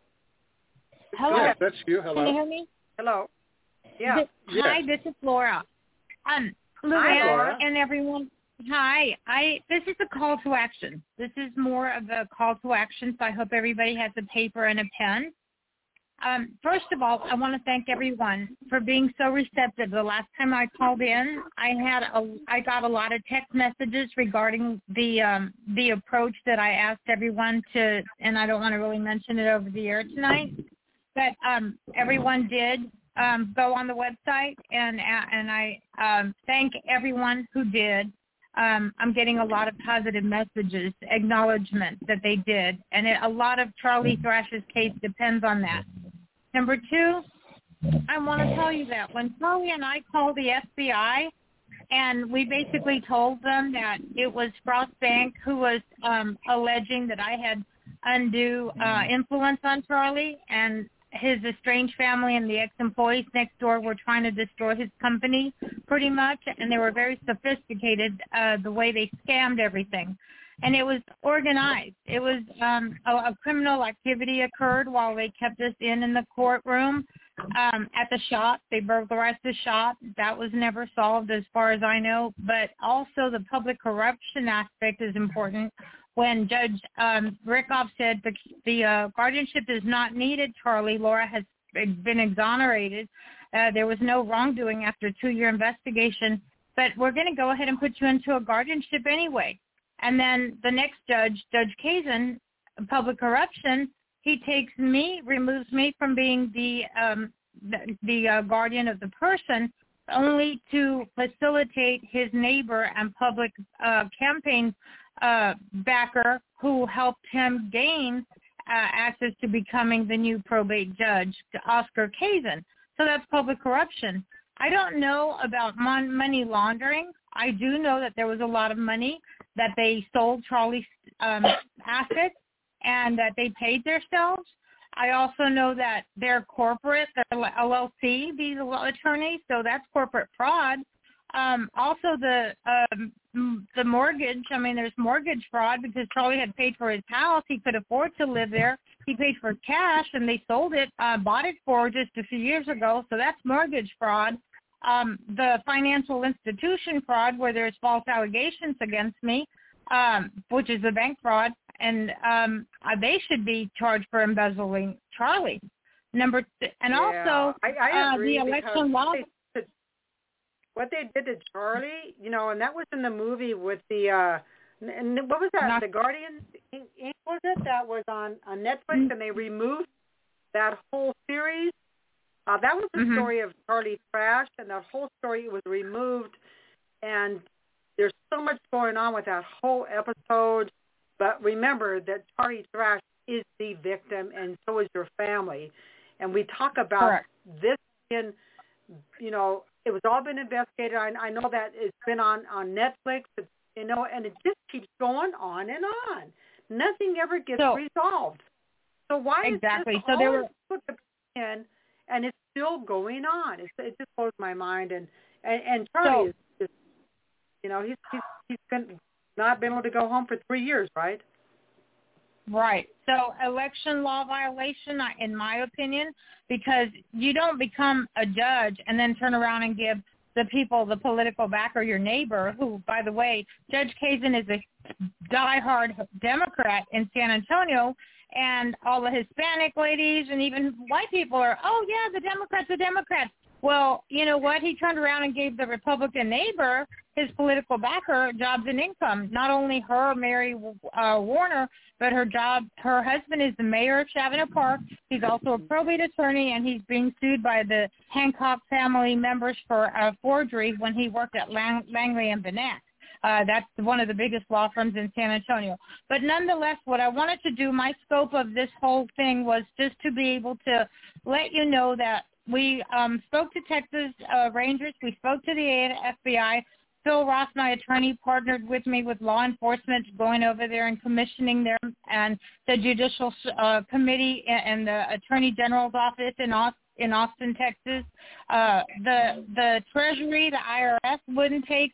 Hello. Yes, that's you. Hello. Can you hear me? Hello. Yeah. Hi, this is Laura. Luann and everyone. Hi. This is a call to action. This is more of a call to action, so I hope everybody has a paper and a pen. First of all, I want to thank everyone for being so receptive. The last time I called in, I got a lot of text messages regarding the approach that I asked everyone to, and I don't want to really mention it over the air tonight, but everyone did go on the website, and I thank everyone who did. I'm getting a lot of positive messages, acknowledgement that they did, and a lot of Charlie Thrash's case depends on that. Number 2, I want to tell you that when Charlie and I called the FBI, and we basically told them that it was Frost Bank who was alleging that I had undue influence on Charlie, and his estranged family and the ex-employees next door were trying to destroy his company pretty much, and they were very sophisticated the way they scammed everything. And it was organized. It was a criminal activity occurred while they kept us in the courtroom at the shop. They burglarized the shop. That was never solved as far as I know. But also the public corruption aspect is important. When Judge Rickoff said the guardianship is not needed, Charlie, Laura has been exonerated. There was no wrongdoing after a 2-year investigation. But we're going to go ahead and put you into a guardianship anyway. And then the next judge, Judge Kazin, public corruption, he takes me, removes me from being the guardian of the person, only to facilitate his neighbor and public campaign backer who helped him gain access to becoming the new probate judge, Oscar Kazin. So that's public corruption. I don't know about money laundering. I do know that there was a lot of money that they sold Charlie's assets and that they paid themselves. I also know that they're corporate, they're LLC, these attorneys, so that's corporate fraud. Also the mortgage, I mean, there's mortgage fraud because Charlie had paid for his house. He could afford to live there. He paid for cash and they sold it, bought it for just a few years ago, so that's mortgage fraud. The financial institution fraud where there's false allegations against me, which is a bank fraud, and they should be charged for embezzling Charlie. Also I agree, the election law. What they did to Charlie, you know, and that was in the movie with the and what was that? The Guardian Inc. was it? That was on Netflix, and they removed that whole series. That was the story of Charlie Thrash, and that whole story was removed, and there's so much going on with that whole episode. But remember that Charlie Thrash is the victim, and so is your family. And we talk about this in, you know, it was all been investigated. I know that it's been on Netflix, you know, and it just keeps going on and on. Nothing ever gets resolved. So why is this all put in, and it's still going on? It just blows my mind. And Charlie is just, you know, he's been not been able to go home for 3 years, right? Right. So election law violation, in my opinion, because you don't become a judge and then turn around and give the people the political backer, your neighbor, who, by the way, Judge Kazin is a diehard Democrat in San Antonio, and all the Hispanic ladies and even white people are, oh, yeah, the Democrats. Well, you know what? He turned around and gave the Republican neighbor, his political backer, jobs and income. Not only her, Mary Warner, but her husband is the mayor of Chavano Park. He's also a probate attorney, and he's being sued by the Hancock family members for forgery when he worked at Langley and Bennett. That's one of the biggest law firms in San Antonio. But nonetheless, what I wanted to do, my scope of this whole thing was just to be able to let you know that we spoke to Texas Rangers. We spoke to the FBI. Phil Ross, my attorney, partnered with me with law enforcement going over there and commissioning them, and the Judicial Committee and the Attorney General's office in Austin, Texas. The Treasury, the IRS wouldn't take,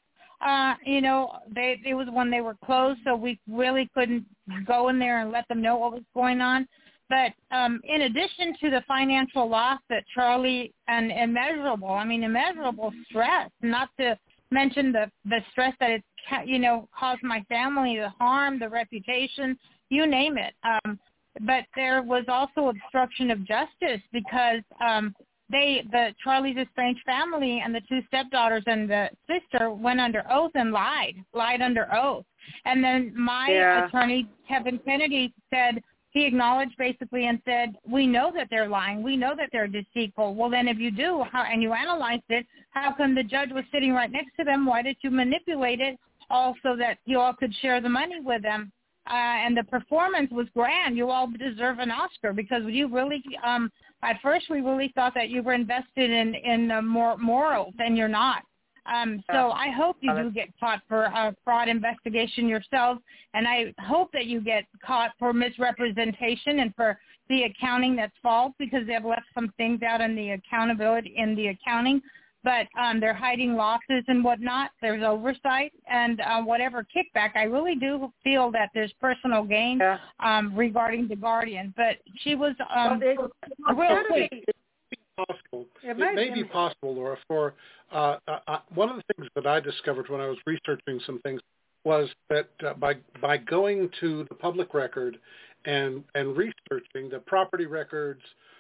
it was when they were closed, so we really couldn't go in there and let them know what was going on. But in addition to the financial loss that Charlie and immeasurable stress, not to mention the stress that it's, caused my family, the harm, the reputation, you name it. But there was also obstruction of justice because Charlie's estranged family and the two stepdaughters and the sister went under oath and lied under oath. And then my attorney, Kevin Kennedy, said, he acknowledged basically and said, we know that they're lying. We know that they're deceitful. Well, then if you do, and you analyzed it, how come the judge was sitting right next to them? Why did you manipulate it all so that you all could share the money with them? And the performance was grand. You all deserve an Oscar because you really, at first we really thought that you were invested in more morals, and you're not. So I hope you do get caught for a fraud investigation yourselves, and I hope that you get caught for misrepresentation and for the accounting that's false, because they've left some things out in the accountability in the accounting, but they're hiding losses and whatnot. There's oversight and whatever kickback. I really do feel that there's personal gain regarding the Guardian, but she was real quick. Possible. It may be possible, Laura, for one of the things that I discovered when I was researching some things was that by going to the public record and researching the property records,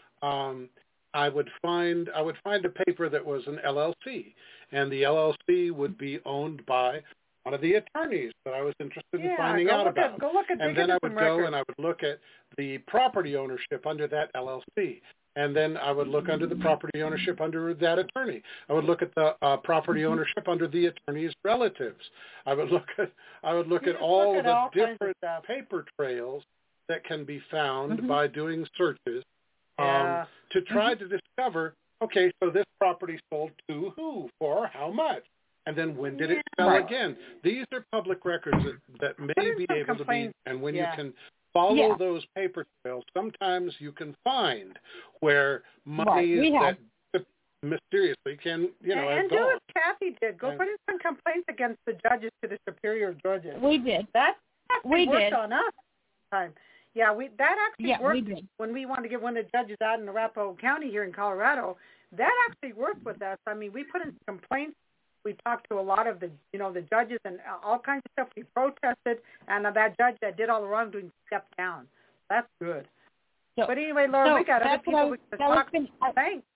I would find a paper that was an LLC, and the LLC would be owned by one of the attorneys that I was interested in finding out about. And then I would go and I would look at the property ownership under that LLC. And then I would look under the property ownership under that attorney. I would look at the property ownership under the attorney's relatives. I would look at all the different paper trails that can be found by doing searches to try to discover, okay, so this property sold to who, for how much, and then when did it sell again? These are public records that may be able to be, and when you can follow those paper trails, sometimes you can find where money that mysteriously can, and do as Kathy did. Go put in some complaints against the judges to the superior judges. We did. That actually worked on us time. Yeah, that actually worked when we wanted to get one of the judges out in Arapahoe County here in Colorado. That actually worked with us. I mean, we put in complaints. We talked to a lot of the judges and all kinds of stuff. We protested, and that judge that did all the wrongdoing stepped down. That's good. But anyway, Laura, we got other people we can talk to. Thanks.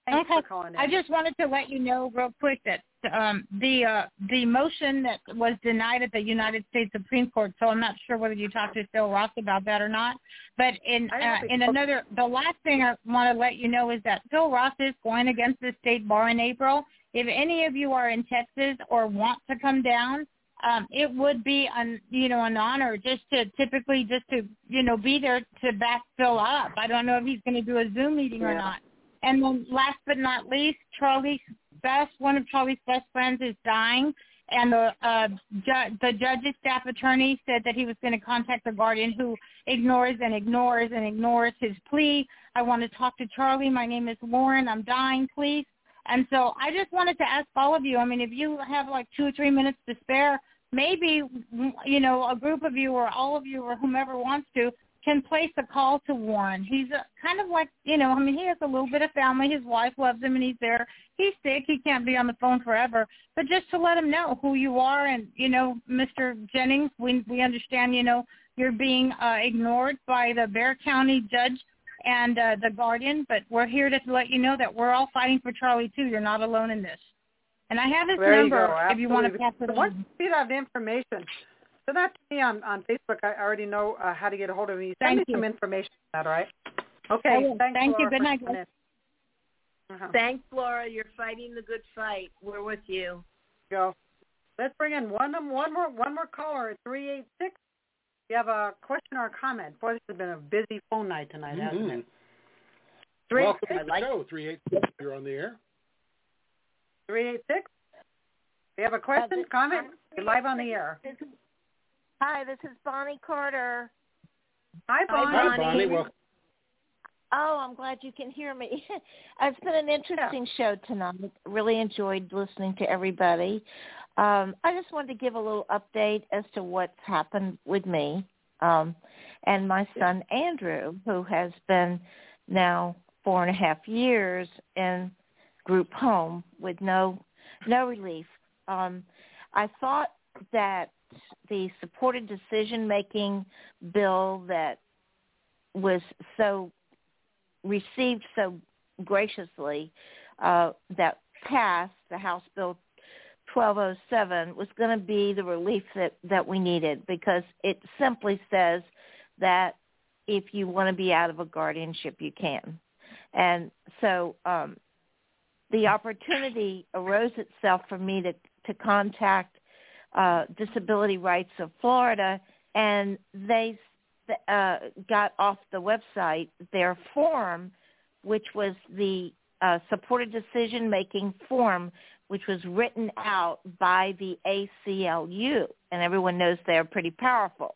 Thanks for calling in. I just wanted to let you know real quick that the motion that was denied at the United States Supreme Court, so I'm not sure whether you talked to Phil Ross about that or not, but the last thing I want to let you know is that Phil Ross is going against the state bar in April. If any of you are in Texas or want to come down, it would be an honor just to be there to back Phil up. I don't know if he's going to do a Zoom meeting or not. And then last but not least, one of Charlie's best friends is dying, and the judge's staff attorney said that he was going to contact the guardian who ignores his plea. I want to talk to Charlie. My name is Lauren. I'm dying, please. And so I just wanted to ask all of you, I mean, if you have like 2 or 3 minutes to spare, maybe, a group of you or all of you or whomever wants to can place a call to Warren. He's kind of like, he has a little bit of family. His wife loves him and he's there. He's sick. He can't be on the phone forever. But just to let him know who you are and, Mr. Jennings, we understand, you're being ignored by the Bexar County judge and the guardian, but we're here to let you know that we're all fighting for Charlie, too. You're not alone in this. And I have his number if you want to pass it on. Once you see that information, send that to me on Facebook. I already know how to get a hold of me. Send me some information on that, all right? Okay. Thank you. Laura, good night. Thanks, Laura. You're fighting the good fight. We're with you. Go. Let's bring in one more caller at 386. You have a question or a comment. Boy, this has been a busy phone night tonight, hasn't it? Welcome to the show, 386. You're on the air. 386. You have a question, comment? You're live on the air. Hi, this is Bonnie Carter. Hi, Bonnie. Hi, Bonnie. Welcome. Oh, I'm glad you can hear me. It's been an interesting show tonight. Really enjoyed listening to everybody. I just wanted to give a little update as to what's happened with me and my son Andrew, who has been now 4.5 years in group home with no relief. I thought that the supported decision-making bill that was received so graciously that passed, the House Bill 1207, was going to be the relief that we needed, because it simply says that if you want to be out of a guardianship, you can. And so the opportunity arose itself for me to contact Disability Rights of Florida, and they got off the website their form, which was the supported decision-making form, which was written out by the ACLU, and everyone knows they're pretty powerful.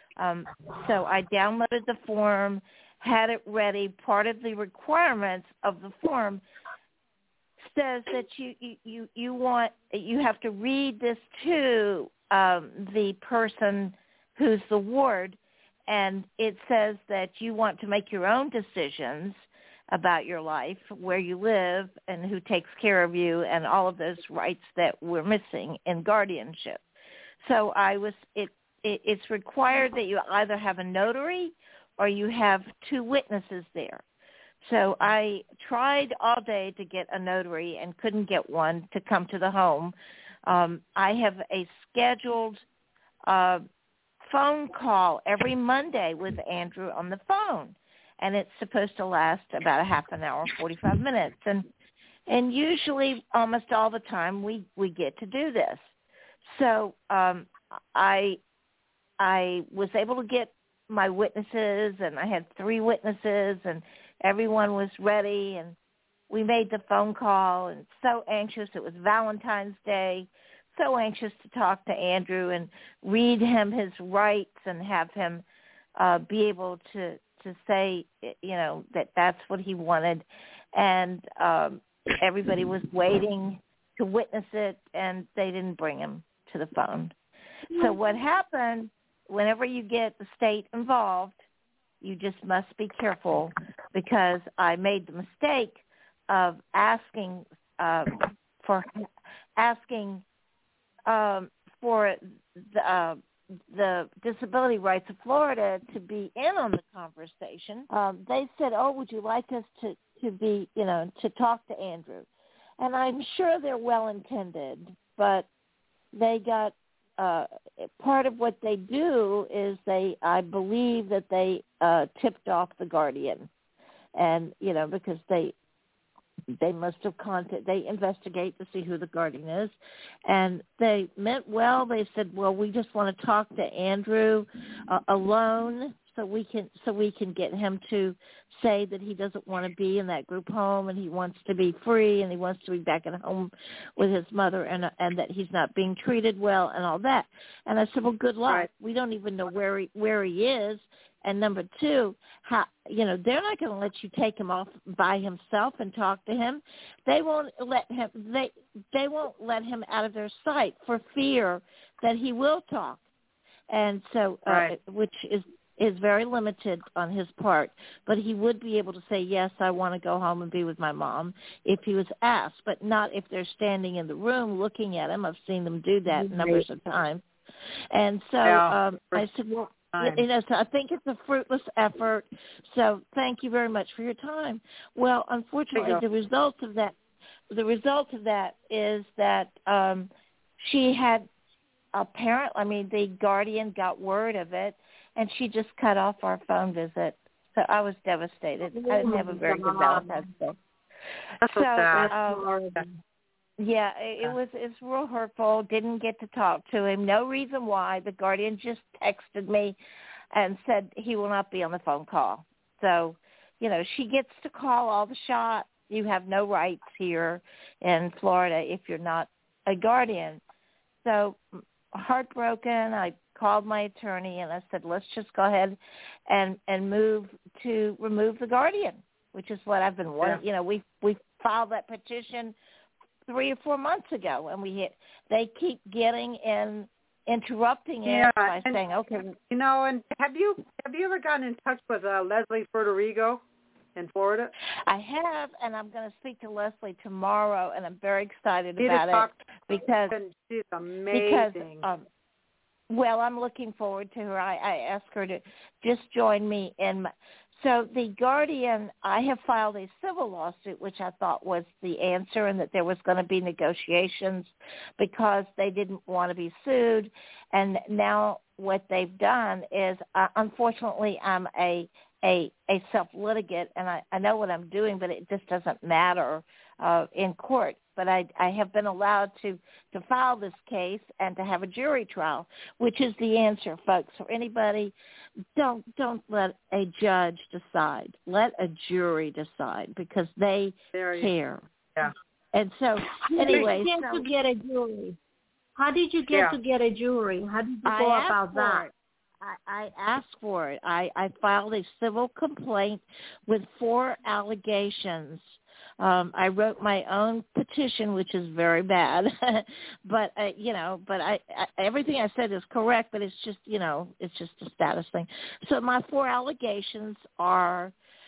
So I downloaded the form, had it ready. Part of the requirements of the form says that you have to read this to the person who's the ward, and it says that you want to make your own decisions about your life, where you live, and who takes care of you, and all of those rights that we're missing in guardianship. So it's required that you either have a notary or you have 2 witnesses there. So I tried all day to get a notary and couldn't get one to come to the home. I have a scheduled phone call every Monday with Andrew on the phone, and it's supposed to last about a half an hour, 45 minutes. And usually, almost all the time, we get to do this. So I was able to get my witnesses, and I had 3 witnesses, and everyone was ready, and we made the phone call, and so anxious. It was Valentine's Day, so anxious to talk to Andrew and read him his rights and have him be able to say, that that's what he wanted. And everybody was waiting to witness it, and they didn't bring him to the phone. So what happened, whenever you get the state involved, you just must be careful, because I made the mistake of asking for the Disability Rights of Florida to be in on the conversation. They said, "Oh, would you like us to to be, to talk to Andrew. And I'm sure they're well-intended, but they got part of what they do is I believe that they tipped off the Guardian. And, because they must have they investigate to see who the Guardian is. And they meant well. They said, well, we just want to talk to Andrew alone so we can get him to say that he doesn't want to be in that group home and he wants to be free and he wants to be back at home with his mother and that he's not being treated well and all that. And I said, well, good luck. Right. We don't even know where he is. And number two, they're not going to let you take him off by himself and talk to him. They won't let him. They won't let him out of their sight for fear that he will talk. And so, which is very limited on his part. But he would be able to say, yes, I want to go home and be with my mom if he was asked, but not if they're standing in the room looking at him. I've seen them do that numbers of times. And so I said, well, so I think it's a fruitless effort. So thank you very much for your time. Well, unfortunately, the result of that is that she had the Guardian got word of it, and she just cut off our phone visit. So I was devastated. I didn't have a very good Valentine's Day. That's so sad. It's real hurtful. Didn't get to talk to him. No reason why. The Guardian just texted me and said he will not be on the phone call. So, she gets to call all the shots. You have no rights here in Florida if you're not a guardian. So heartbroken, I called my attorney and I said, let's just go ahead and move to remove the Guardian, which is what I've been wanting. Yeah. We filed that petition 3 or 4 months ago, and they keep getting in, interrupting it by saying, okay. And have you ever gotten in touch with Leslie Federico in Florida? I have, and I'm going to speak to Leslie tomorrow, and I'm very excited about it because she's amazing. Well, I'm looking forward to her. I asked her to just join me in So the Guardian, I have filed a civil lawsuit, which I thought was the answer, and that there was going to be negotiations because they didn't want to be sued. And now what they've done is, unfortunately, I'm a self-litigant, and I know what I'm doing, but it just doesn't matter in court. But I have been allowed to file this case and to have a jury trial, which is the answer, folks. For anybody, don't let a judge decide. Let a jury decide because they care. Yeah. And so, anyway, to get a jury. How did you get to get a jury? How did you go about that? I asked for it. I filed a civil complaint with 4 allegations. I wrote my own petition, which is very bad, but everything I said is correct, but it's just, it's just a status thing. So my 4 allegations are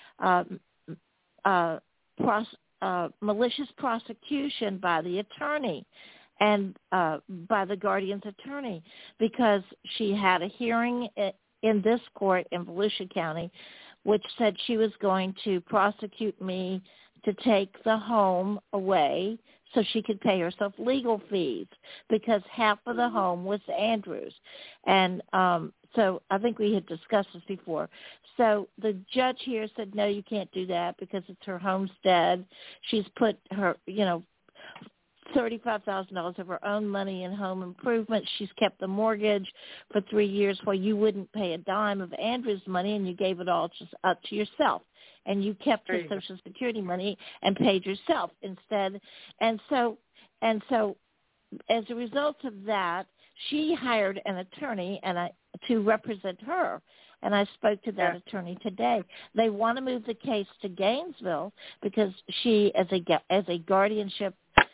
malicious prosecution by the attorney and by the Guardian's attorney, because she had a hearing in this court in Volusia County, which said she was going to prosecute me to take the home away so she could pay herself legal fees, because half of the home was Andrew's. And so I think we had discussed this before. So the judge here said, no, you can't do that because it's her homestead. She's put her, $35,000 of her own money in home improvement. She's kept the mortgage for 3 years while you wouldn't pay a dime of Andrew's money, and you gave it all just up to yourself. And you kept his Social Security money and paid yourself instead. And so as a result of that, she hired an attorney to represent her. And I spoke to that attorney today. They want to move the case to Gainesville because she, as a guardianship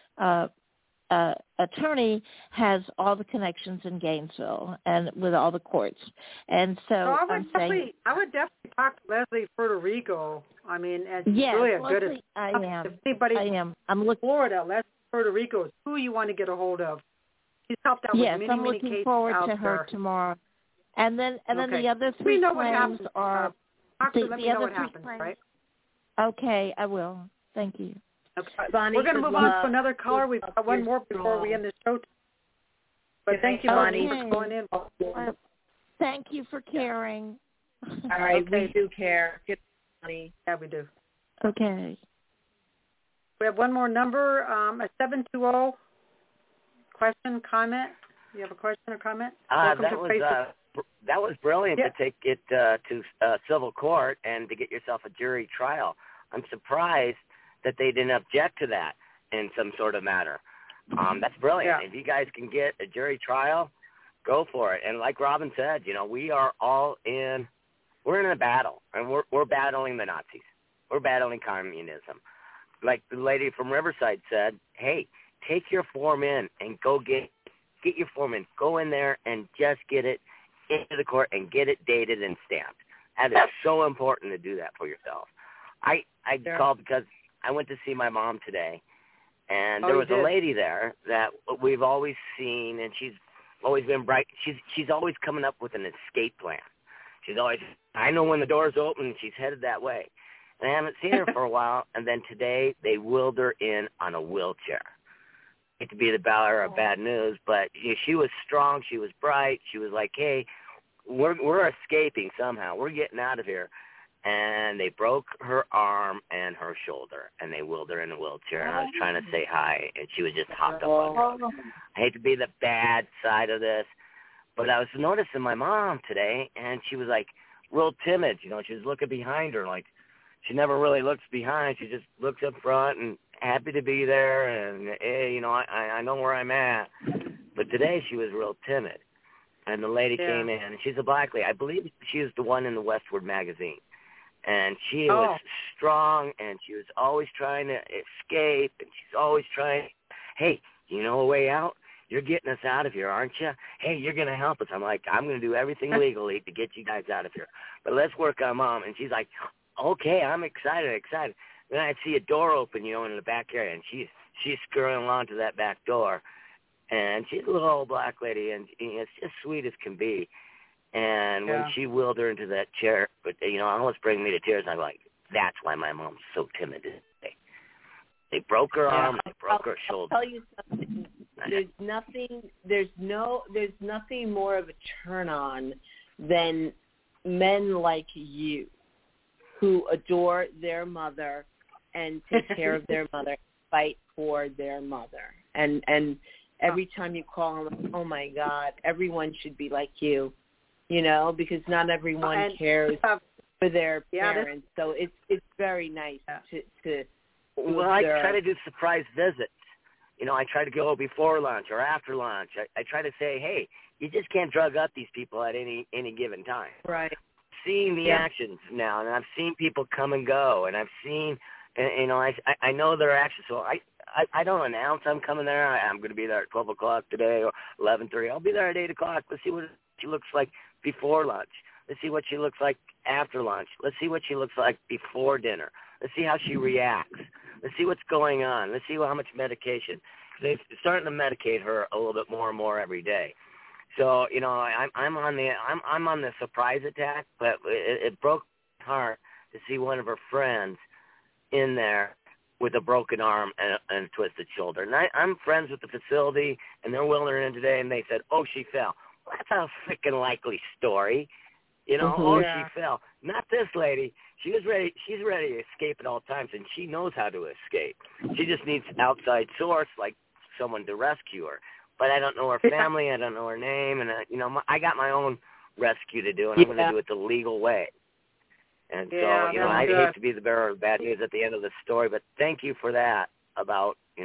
attorney, has all the connections in Gainesville and with all the courts. And so I would definitely talk to Leslie Federico. I mean, and she's really a good. I am. I'm looking forward to Leslie Federico. Who you want to get a hold of? She's helped out with many I'm cases looking forward to her there. tomorrow. And then the other 3 claims are the other 3 claims, right? Okay, I will. Thank you. Okay. Bonnie, We're going to move on to another caller. We've got one more before we end the show. But thank you, Bonnie, for calling in. Thank you for caring. All right, Okay. we do care. Good, Bonnie. Yeah, we do. Okay. We have one more number, a 720 question, comment. You have a question or comment? That was brilliant to take it to civil court and to get yourself a jury trial. I'm surprised that they didn't object to that in some sort of matter. That's brilliant. Yeah. If you guys can get a jury trial, go for it. And like Robin said, we are all in. We're in a battle, and we're battling the Nazis. We're battling communism. Like the lady from Riverside said, hey, take your form in and go get your form in. Go in there and just get it into the court and get it dated and stamped. That is so important to do that for yourself. I called because I went to see my mom today, and there was a lady there that we've always seen, and she's always been bright. She's always coming up with an escape plan. She's always, I know when the door's open, and she's headed that way. And I haven't seen her for a while, and then today they wheeled her in on a wheelchair. I hate to be the bearer of bad news, but she was strong. She was bright. She was like, hey, we're escaping somehow. We're getting out of here. And they broke her arm and her shoulder, and they wheeled her in a wheelchair. And I was trying to say hi, and she was just hopped up on drugs. I hate to be the bad side of this, but I was noticing my mom today, and she was like real timid. She was looking behind her, like she never really looks behind. She just looks up front and happy to be there, and hey, I know where I'm at. But today she was real timid, and the lady came in, and she's a black lady. I believe she was the one in the Westward magazine. And she was strong, and she was always trying to escape, and she's always trying, hey, you know a way out? You're getting us out of here, aren't you? Hey, you're going to help us. I'm like, I'm going to do everything legally to get you guys out of here. But let's work on Mom. And she's like, okay, I'm excited. Then I see a door open, in the back area, and she's scurrying along to that back door. And she's a little old black lady, and it's just sweet as can be. And when she wheeled her into that chair, but almost bring me to tears. I'm like, that's why my mom's so timid today. They broke her arm, they broke her shoulder. I'll tell you something. There's nothing more of a turn on than men like you who adore their mother and take care of their mother, fight for their mother. And every time you call, I'm like, oh my God, everyone should be like you, because not everyone cares for their parents. So it's very nice to Well, I try to do surprise visits. I try to go before lunch or after lunch. I try to say, hey, you just can't drug up these people at any given time. Right. Seeing the actions now, and I've seen people come and go, and I've seen, I know their actions. So I don't announce I'm coming there. I'm going to be there at 12 o'clock today or 11:30. I'll be there at 8 o'clock. Let's see what she looks like before lunch. Let's see what she looks like after lunch. Let's see what she looks like before dinner. Let's see how she reacts. Let's see what's going on. Let's see how much medication. They're starting to medicate her a little bit more and more every day. So I'm on the surprise attack, but it broke my heart to see one of her friends in there with a broken arm and a twisted shoulder. And I'm friends with the facility, and they're wheeling her in today, and they said, "Oh, she fell." Well, that's a freaking likely story. She fell. Not this lady. She's ready to escape at all times, and she knows how to escape. She just needs an outside source, like someone to rescue her. But I don't know her family. I don't know her name, and I got my own rescue to do, and I'm going to do it the legal way. And so, I hate to be the bearer of bad news at the end of the story, but thank you for that about men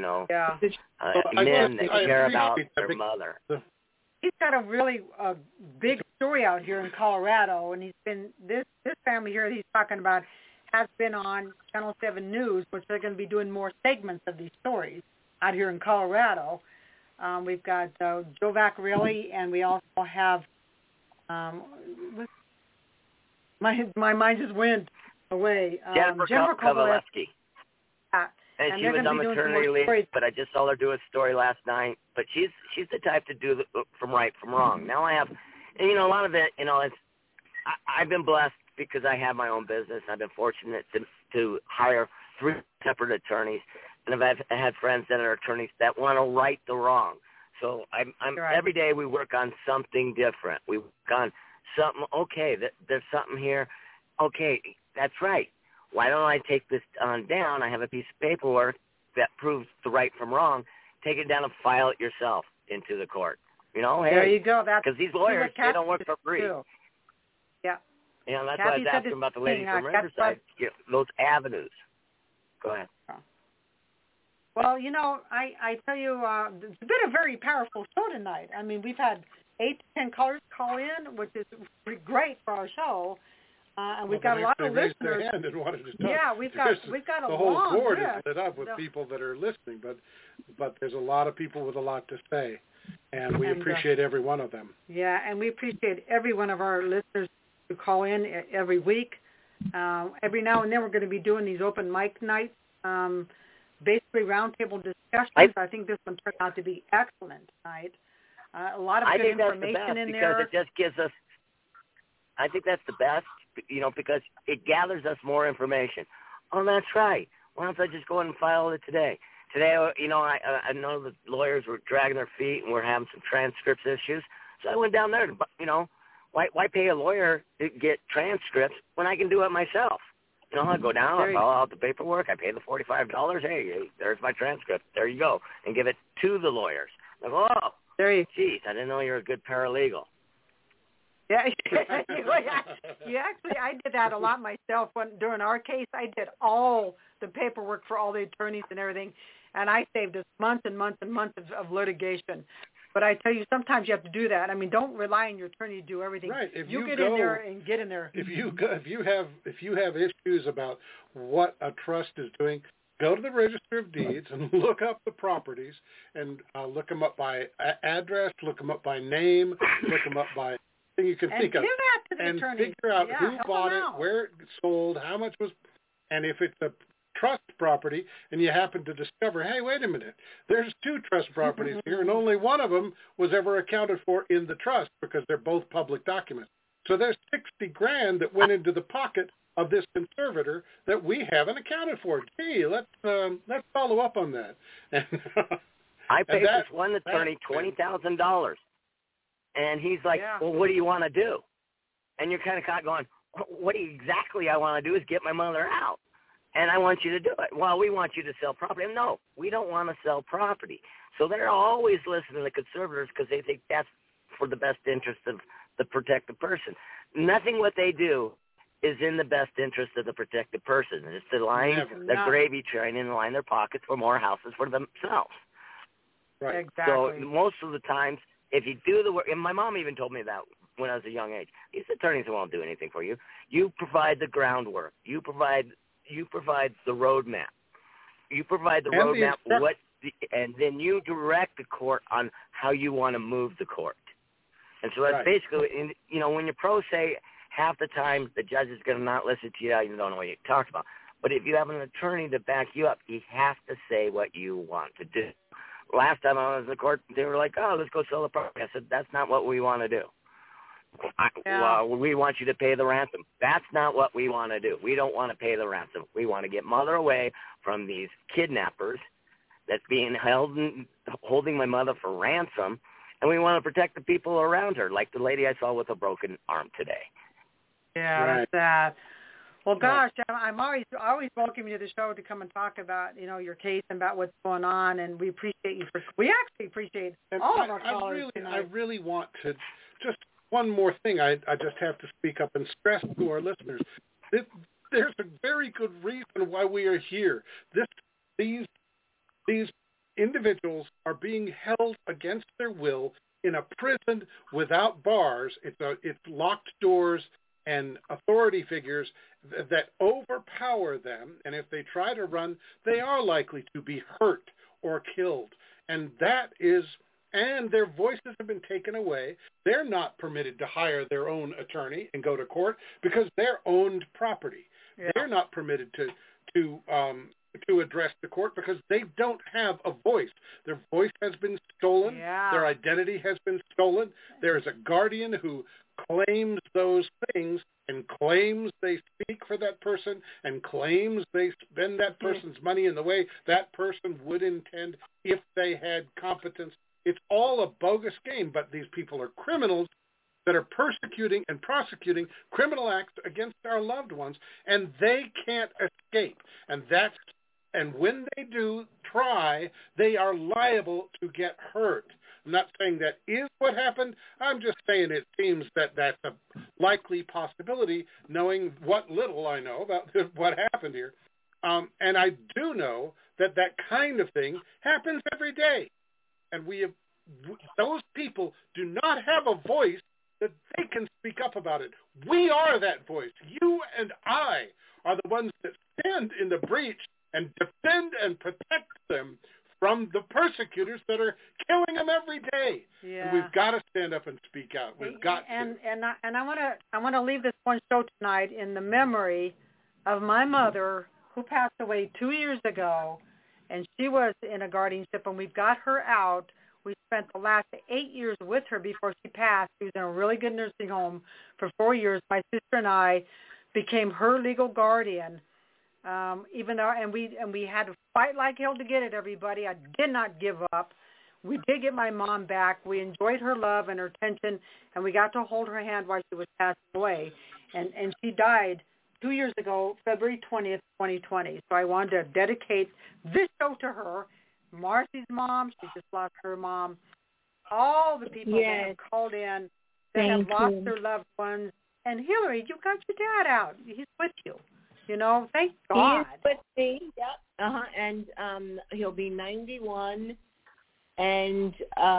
that care about their mother. He's got a really big story out here in Colorado, and he's been this family here that he's talking about has been on Channel 7 News, which they're going to be doing more segments of these stories out here in Colorado. We've got Joe Vaccarelli, and we also have my mind just went away. Jennifer Kovalevsky. And she was on maternity leave, but I just saw her do a story last night. But she's the type to do from right from wrong. Now I have, and a lot of it, I've been blessed because I have my own business. I've been fortunate to to hire 3 separate attorneys, and I've had friends that are attorneys that want to right the wrong. So I'm every day we work on something different. We work on something. Okay, there's something here. Okay, that's right. Why don't I take this on down? I have a piece of paperwork that proves the right from wrong. Take it down and file it yourself into the court. You know, hey, there you go. Because these lawyers, they don't work for free. Too. Yeah. You know, that's Kathy why I was asking about the lady from Riverside. Those avenues. Go ahead. Well, you know, I tell you, it's been a very powerful show tonight. I mean, we've had 8 to 10 callers call in, which is great for our show. And we've got a lot of listeners. Their hand and wanted to talk. Yeah, we've got a the whole long board list. is lit up with people that are listening, but there's a lot of people with a lot to say, and we appreciate every one of them. Yeah, and we appreciate every one of our listeners who call in every week. Every now and then we're going to be doing these open mic nights, basically roundtable discussions. I think this one turned out to be excellent tonight. A lot of good information in there. Because it just gives us. I think that's the best, you know, because it gathers us more information. Oh, that's right. Why don't I just go in and file it today? Today, you know, I know the lawyers were dragging their feet and we're having some transcripts issues. So I went down there, you know, why pay a lawyer to get transcripts when I can do it myself? You know, I go down, I fill out the paperwork, I pay the $45. Hey, there's my transcript. There you go. And give it to the lawyers. I go, oh, geez, I didn't know you were a good paralegal. Yeah, actually, I did that a lot myself. During our case, I did all the paperwork for all the attorneys and everything, and I saved us months and months and months of litigation. But I tell you, sometimes you have to do that. I mean, don't rely on your attorney to do everything. Right. If you get go, in there and get in there. If you have issues about what a trust is doing, go to the Register of Deeds and look up the properties and look them up by address, look them up by name, look them up by you can think of, and figure out who bought it, where it sold, how much was, and if it's a trust property, and you happen to discover, hey, wait a minute, there's 2 trust properties here, and only one of them was ever accounted for in the trust because they're both public documents. So there's $60,000 that went into the pocket of this conservator that we haven't accounted for. Gee, let's follow up on that. I paid this one attorney $20,000. And he's like, well, what do you want to do? And you're kind of caught going, what exactly I want to do is get my mother out. And I want you to do it. Well, we want you to sell property. No, we don't want to sell property. So they're always listening to conservators because they think that's for the best interest of the protected person. Nothing what they do is in the best interest of the protected person. It's to line the gravy train and line their pockets for more houses for themselves. Right. Exactly. So most of the times, if you do the work, and my mom even told me that when I was a young age, these attorneys won't do anything for you. You provide the groundwork. You provide the roadmap. You provide the roadmap, and then you direct the court on how you want to move the court. And so that's basically, you know, when you're pro se, half the time the judge is going to not listen to you. You don't know what you talk about. But if you have an attorney to back you up, you have to say what you want to do. Last time I was in the court, they were like, oh, let's go sell the property. I said, that's not what we want to do. We want you to pay the ransom. That's not what we want to do. We don't want to pay the ransom. We want to get mother away from these kidnappers that's being held and holding my mother for ransom, and we want to protect the people around her, like the lady I saw with a broken arm today. Yeah, that's sad. Well, gosh, I'm always welcoming you to the show to come and talk about, you know, your case and about what's going on, and we appreciate you. We actually appreciate all of our callers tonight. I really want to just one more thing. I just have to speak up and stress to our listeners. There's a very good reason why we are here. These individuals are being held against their will in a prison without bars. It's locked doors and authority figures that overpower them, and if they try to run, they are likely to be hurt or killed. And their voices have been taken away. They're not permitted to hire their own attorney and go to court because they're owned property. Yeah. They're not permitted to to address the court because they don't have a voice. Their voice has been stolen. Yeah. Their identity has been stolen. There is a guardian who claims those things and claims they speak for that person and claims they spend that person's money in the way that person would intend if they had competence. It's all a bogus game, but these people are criminals that are persecuting and prosecuting criminal acts against our loved ones, and they can't escape. And when they do try, they are liable to get hurt. I'm not saying that is what happened. I'm just saying it seems that that's a likely possibility, knowing what little I know about what happened here. And I do know that that kind of thing happens every day. And those people do not have a voice that they can speak up about it. We are that voice. You and I are the ones that stand in the breach and defend and protect them from the persecutors that are killing them every day. Yeah. And we've got to stand up and speak out. We've got to. And I want to leave this one show tonight in the memory of my mother, who passed away 2 years ago, and she was in a guardianship, and we've got her out. We spent the last 8 years with her before she passed. She was in a really good nursing home for 4 years. My sister and I became her legal guardian. Even though, and we had to fight like hell to get it, everybody. I did not give up. We did get my mom back. We enjoyed her love and her attention, and we got to hold her hand while she was passing away. And she died 2 years ago, February 20th, 2020. So I wanted to dedicate this show to her. Marcy's mom, she just lost her mom. All the people that have called in that have lost their loved ones. And Hillary, you got your dad out. He's with you. You know, thank God. He is with me, yep. And he'll be 91. And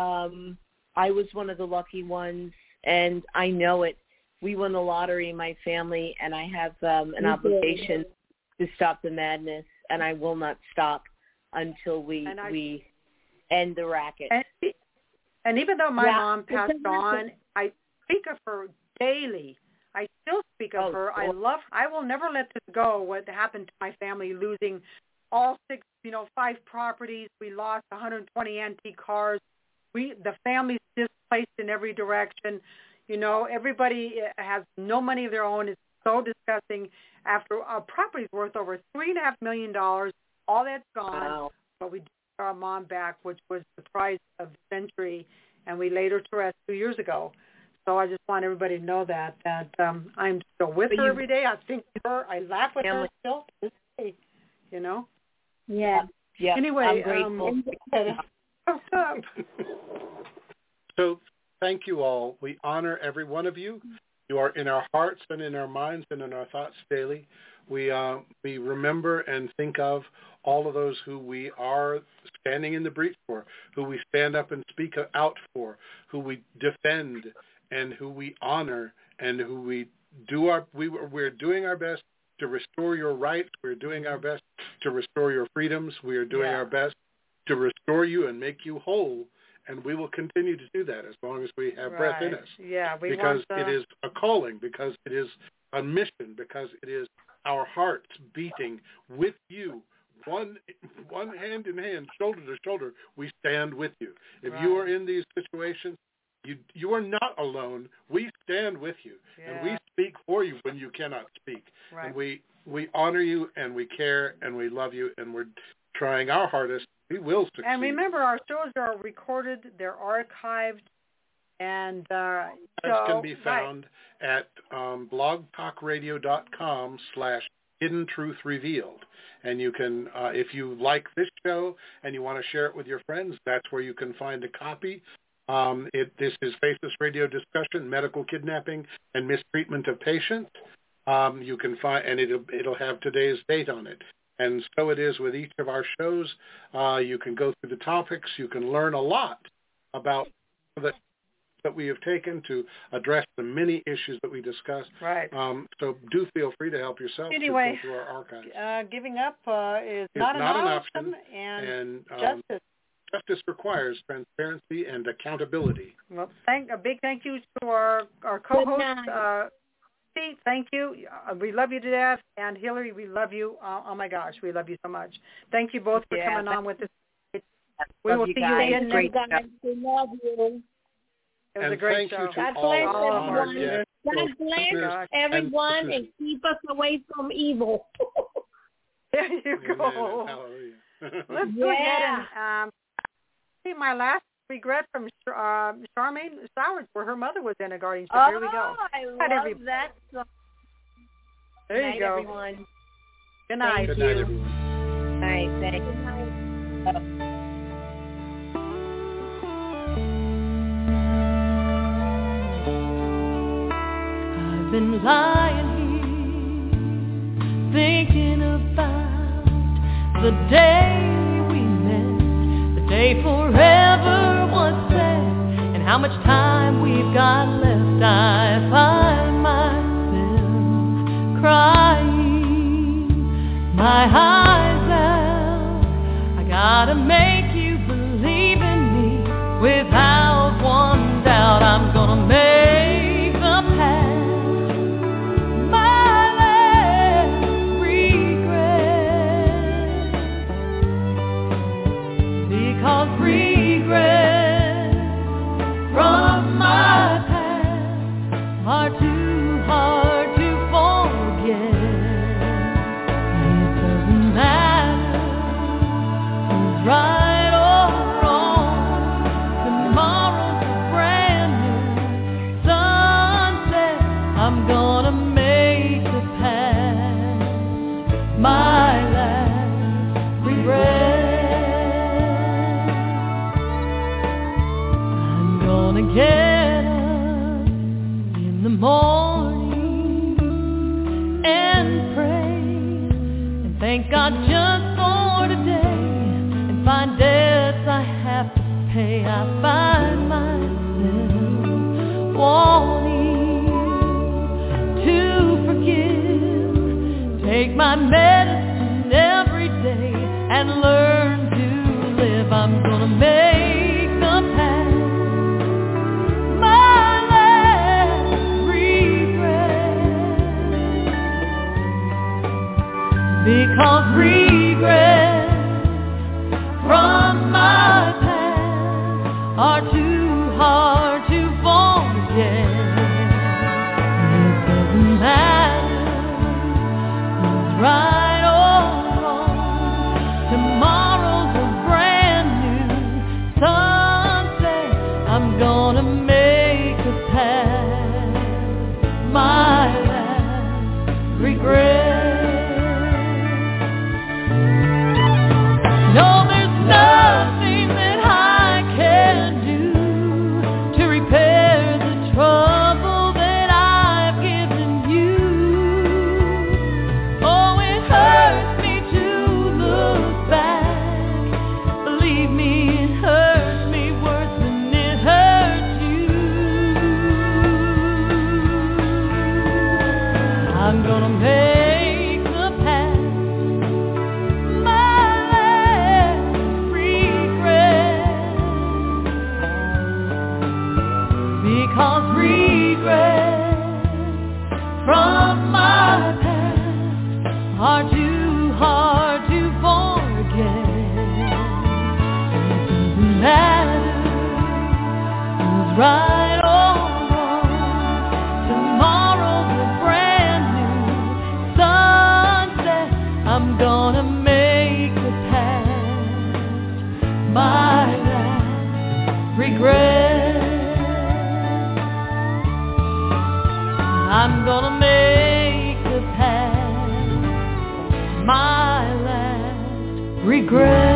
I was one of the lucky ones, and I know it. We won the lottery, my family, and I have an obligation to stop the madness, and I will not stop until we end the racket. And even though my mom passed on, I speak of her daily. I still speak of her. I love her. I will never let this go, what happened to my family, losing all 5 properties. We lost 120 antique cars. The family's displaced in every direction. Everybody has no money of their own. It's so disgusting. After our property's worth over $3.5 million, all that's gone. Wow. But we did get our mom back, which was the prize of the century, and we laid her to rest 2 years ago. So I just want everybody to know that I'm still with her every day. I think of her. I laugh with her still to this day, Yeah. Yeah. Anyway, I'm grateful. So thank you all. We honor every one of you. You are in our hearts and in our minds and in our thoughts daily. We remember and think of all of those who we are standing in the breach for, who we stand up and speak out for, who we defend, and who we honor, and who we're doing our best to restore your rights. We're doing our best to restore your freedoms. We are doing our best to restore you and make you whole. And we will continue to do that as long as we have breath in us. Yeah, because it is a calling, because it is a mission, because it is our hearts beating with you, one hand in hand, shoulder to shoulder. We stand with you. If you are in these situations, you are not alone. We stand with you, and we speak for you when you cannot speak. Right. And we honor you, and we care, and we love you, and we're trying our hardest. We will succeed. And remember, our shows are recorded, they're archived, and can be found at blogtalkradio.com/Hidden Truth Revealed. And you can, if you like this show and you want to share it with your friends, that's where you can find a copy. This is Faceless Radio Discussion, Medical Kidnapping and Mistreatment of Patients. You can find, and it'll have today's date on it. And so it is with each of our shows. You can go through the topics. You can learn a lot about that we have taken to address the many issues that we discussed. Right. So do feel free to help yourself anyway, through our archives. Giving up is not an option. And justice requires transparency and accountability. Well, a big thank you to our co-host, Tracy, thank you. We love you to death. And Hillary, we love you. Oh, my gosh, we love you so much. Thank you both for coming on with us. We will see you again next time. We love you. It was a great show. God bless everyone. God bless everyone and keep us away from evil. There you go. Let's go ahead and see my last regret from Charmaine Sowers, where her mother was in a guardianship. Here we go. I love that song. There you go. Everyone. Good night. Good night, everyone. Night. Thank you. I've been lying here, thinking about the day we met, the day forever was set, and how much time we've got left. I find myself crying my eyes out. I gotta make you believe in me. Without one doubt, I'm gonna make the past because regrets from my past are too hard to forget. It doesn't matter who's right or wrong. Tomorrow's a brand new sunset. I'm gonna make the past my last regret. Gonna get up in the morning and pray and thank God just for today and find debts I have to pay. I find myself wanting to forgive, take my medicine every day and learn to live. I'm gonna make the past because regrets from my past are too hard to forget. It doesn't matter who's right or wrong. Tomorrow's a brand new sunset. I'm gonna make the past my last regret. No, there's nothing that I can do to repair the trouble that I've given you. Oh, it hurts me to look back. Believe me, it hurts me worse than it hurts you. I'm gonna make the past because regrets from my past are too hard to forget. It doesn't matter who's right or wrong. Tomorrow's a brand new sunset. I'm gonna make the past my last regret. I'm gonna make the past my last regret.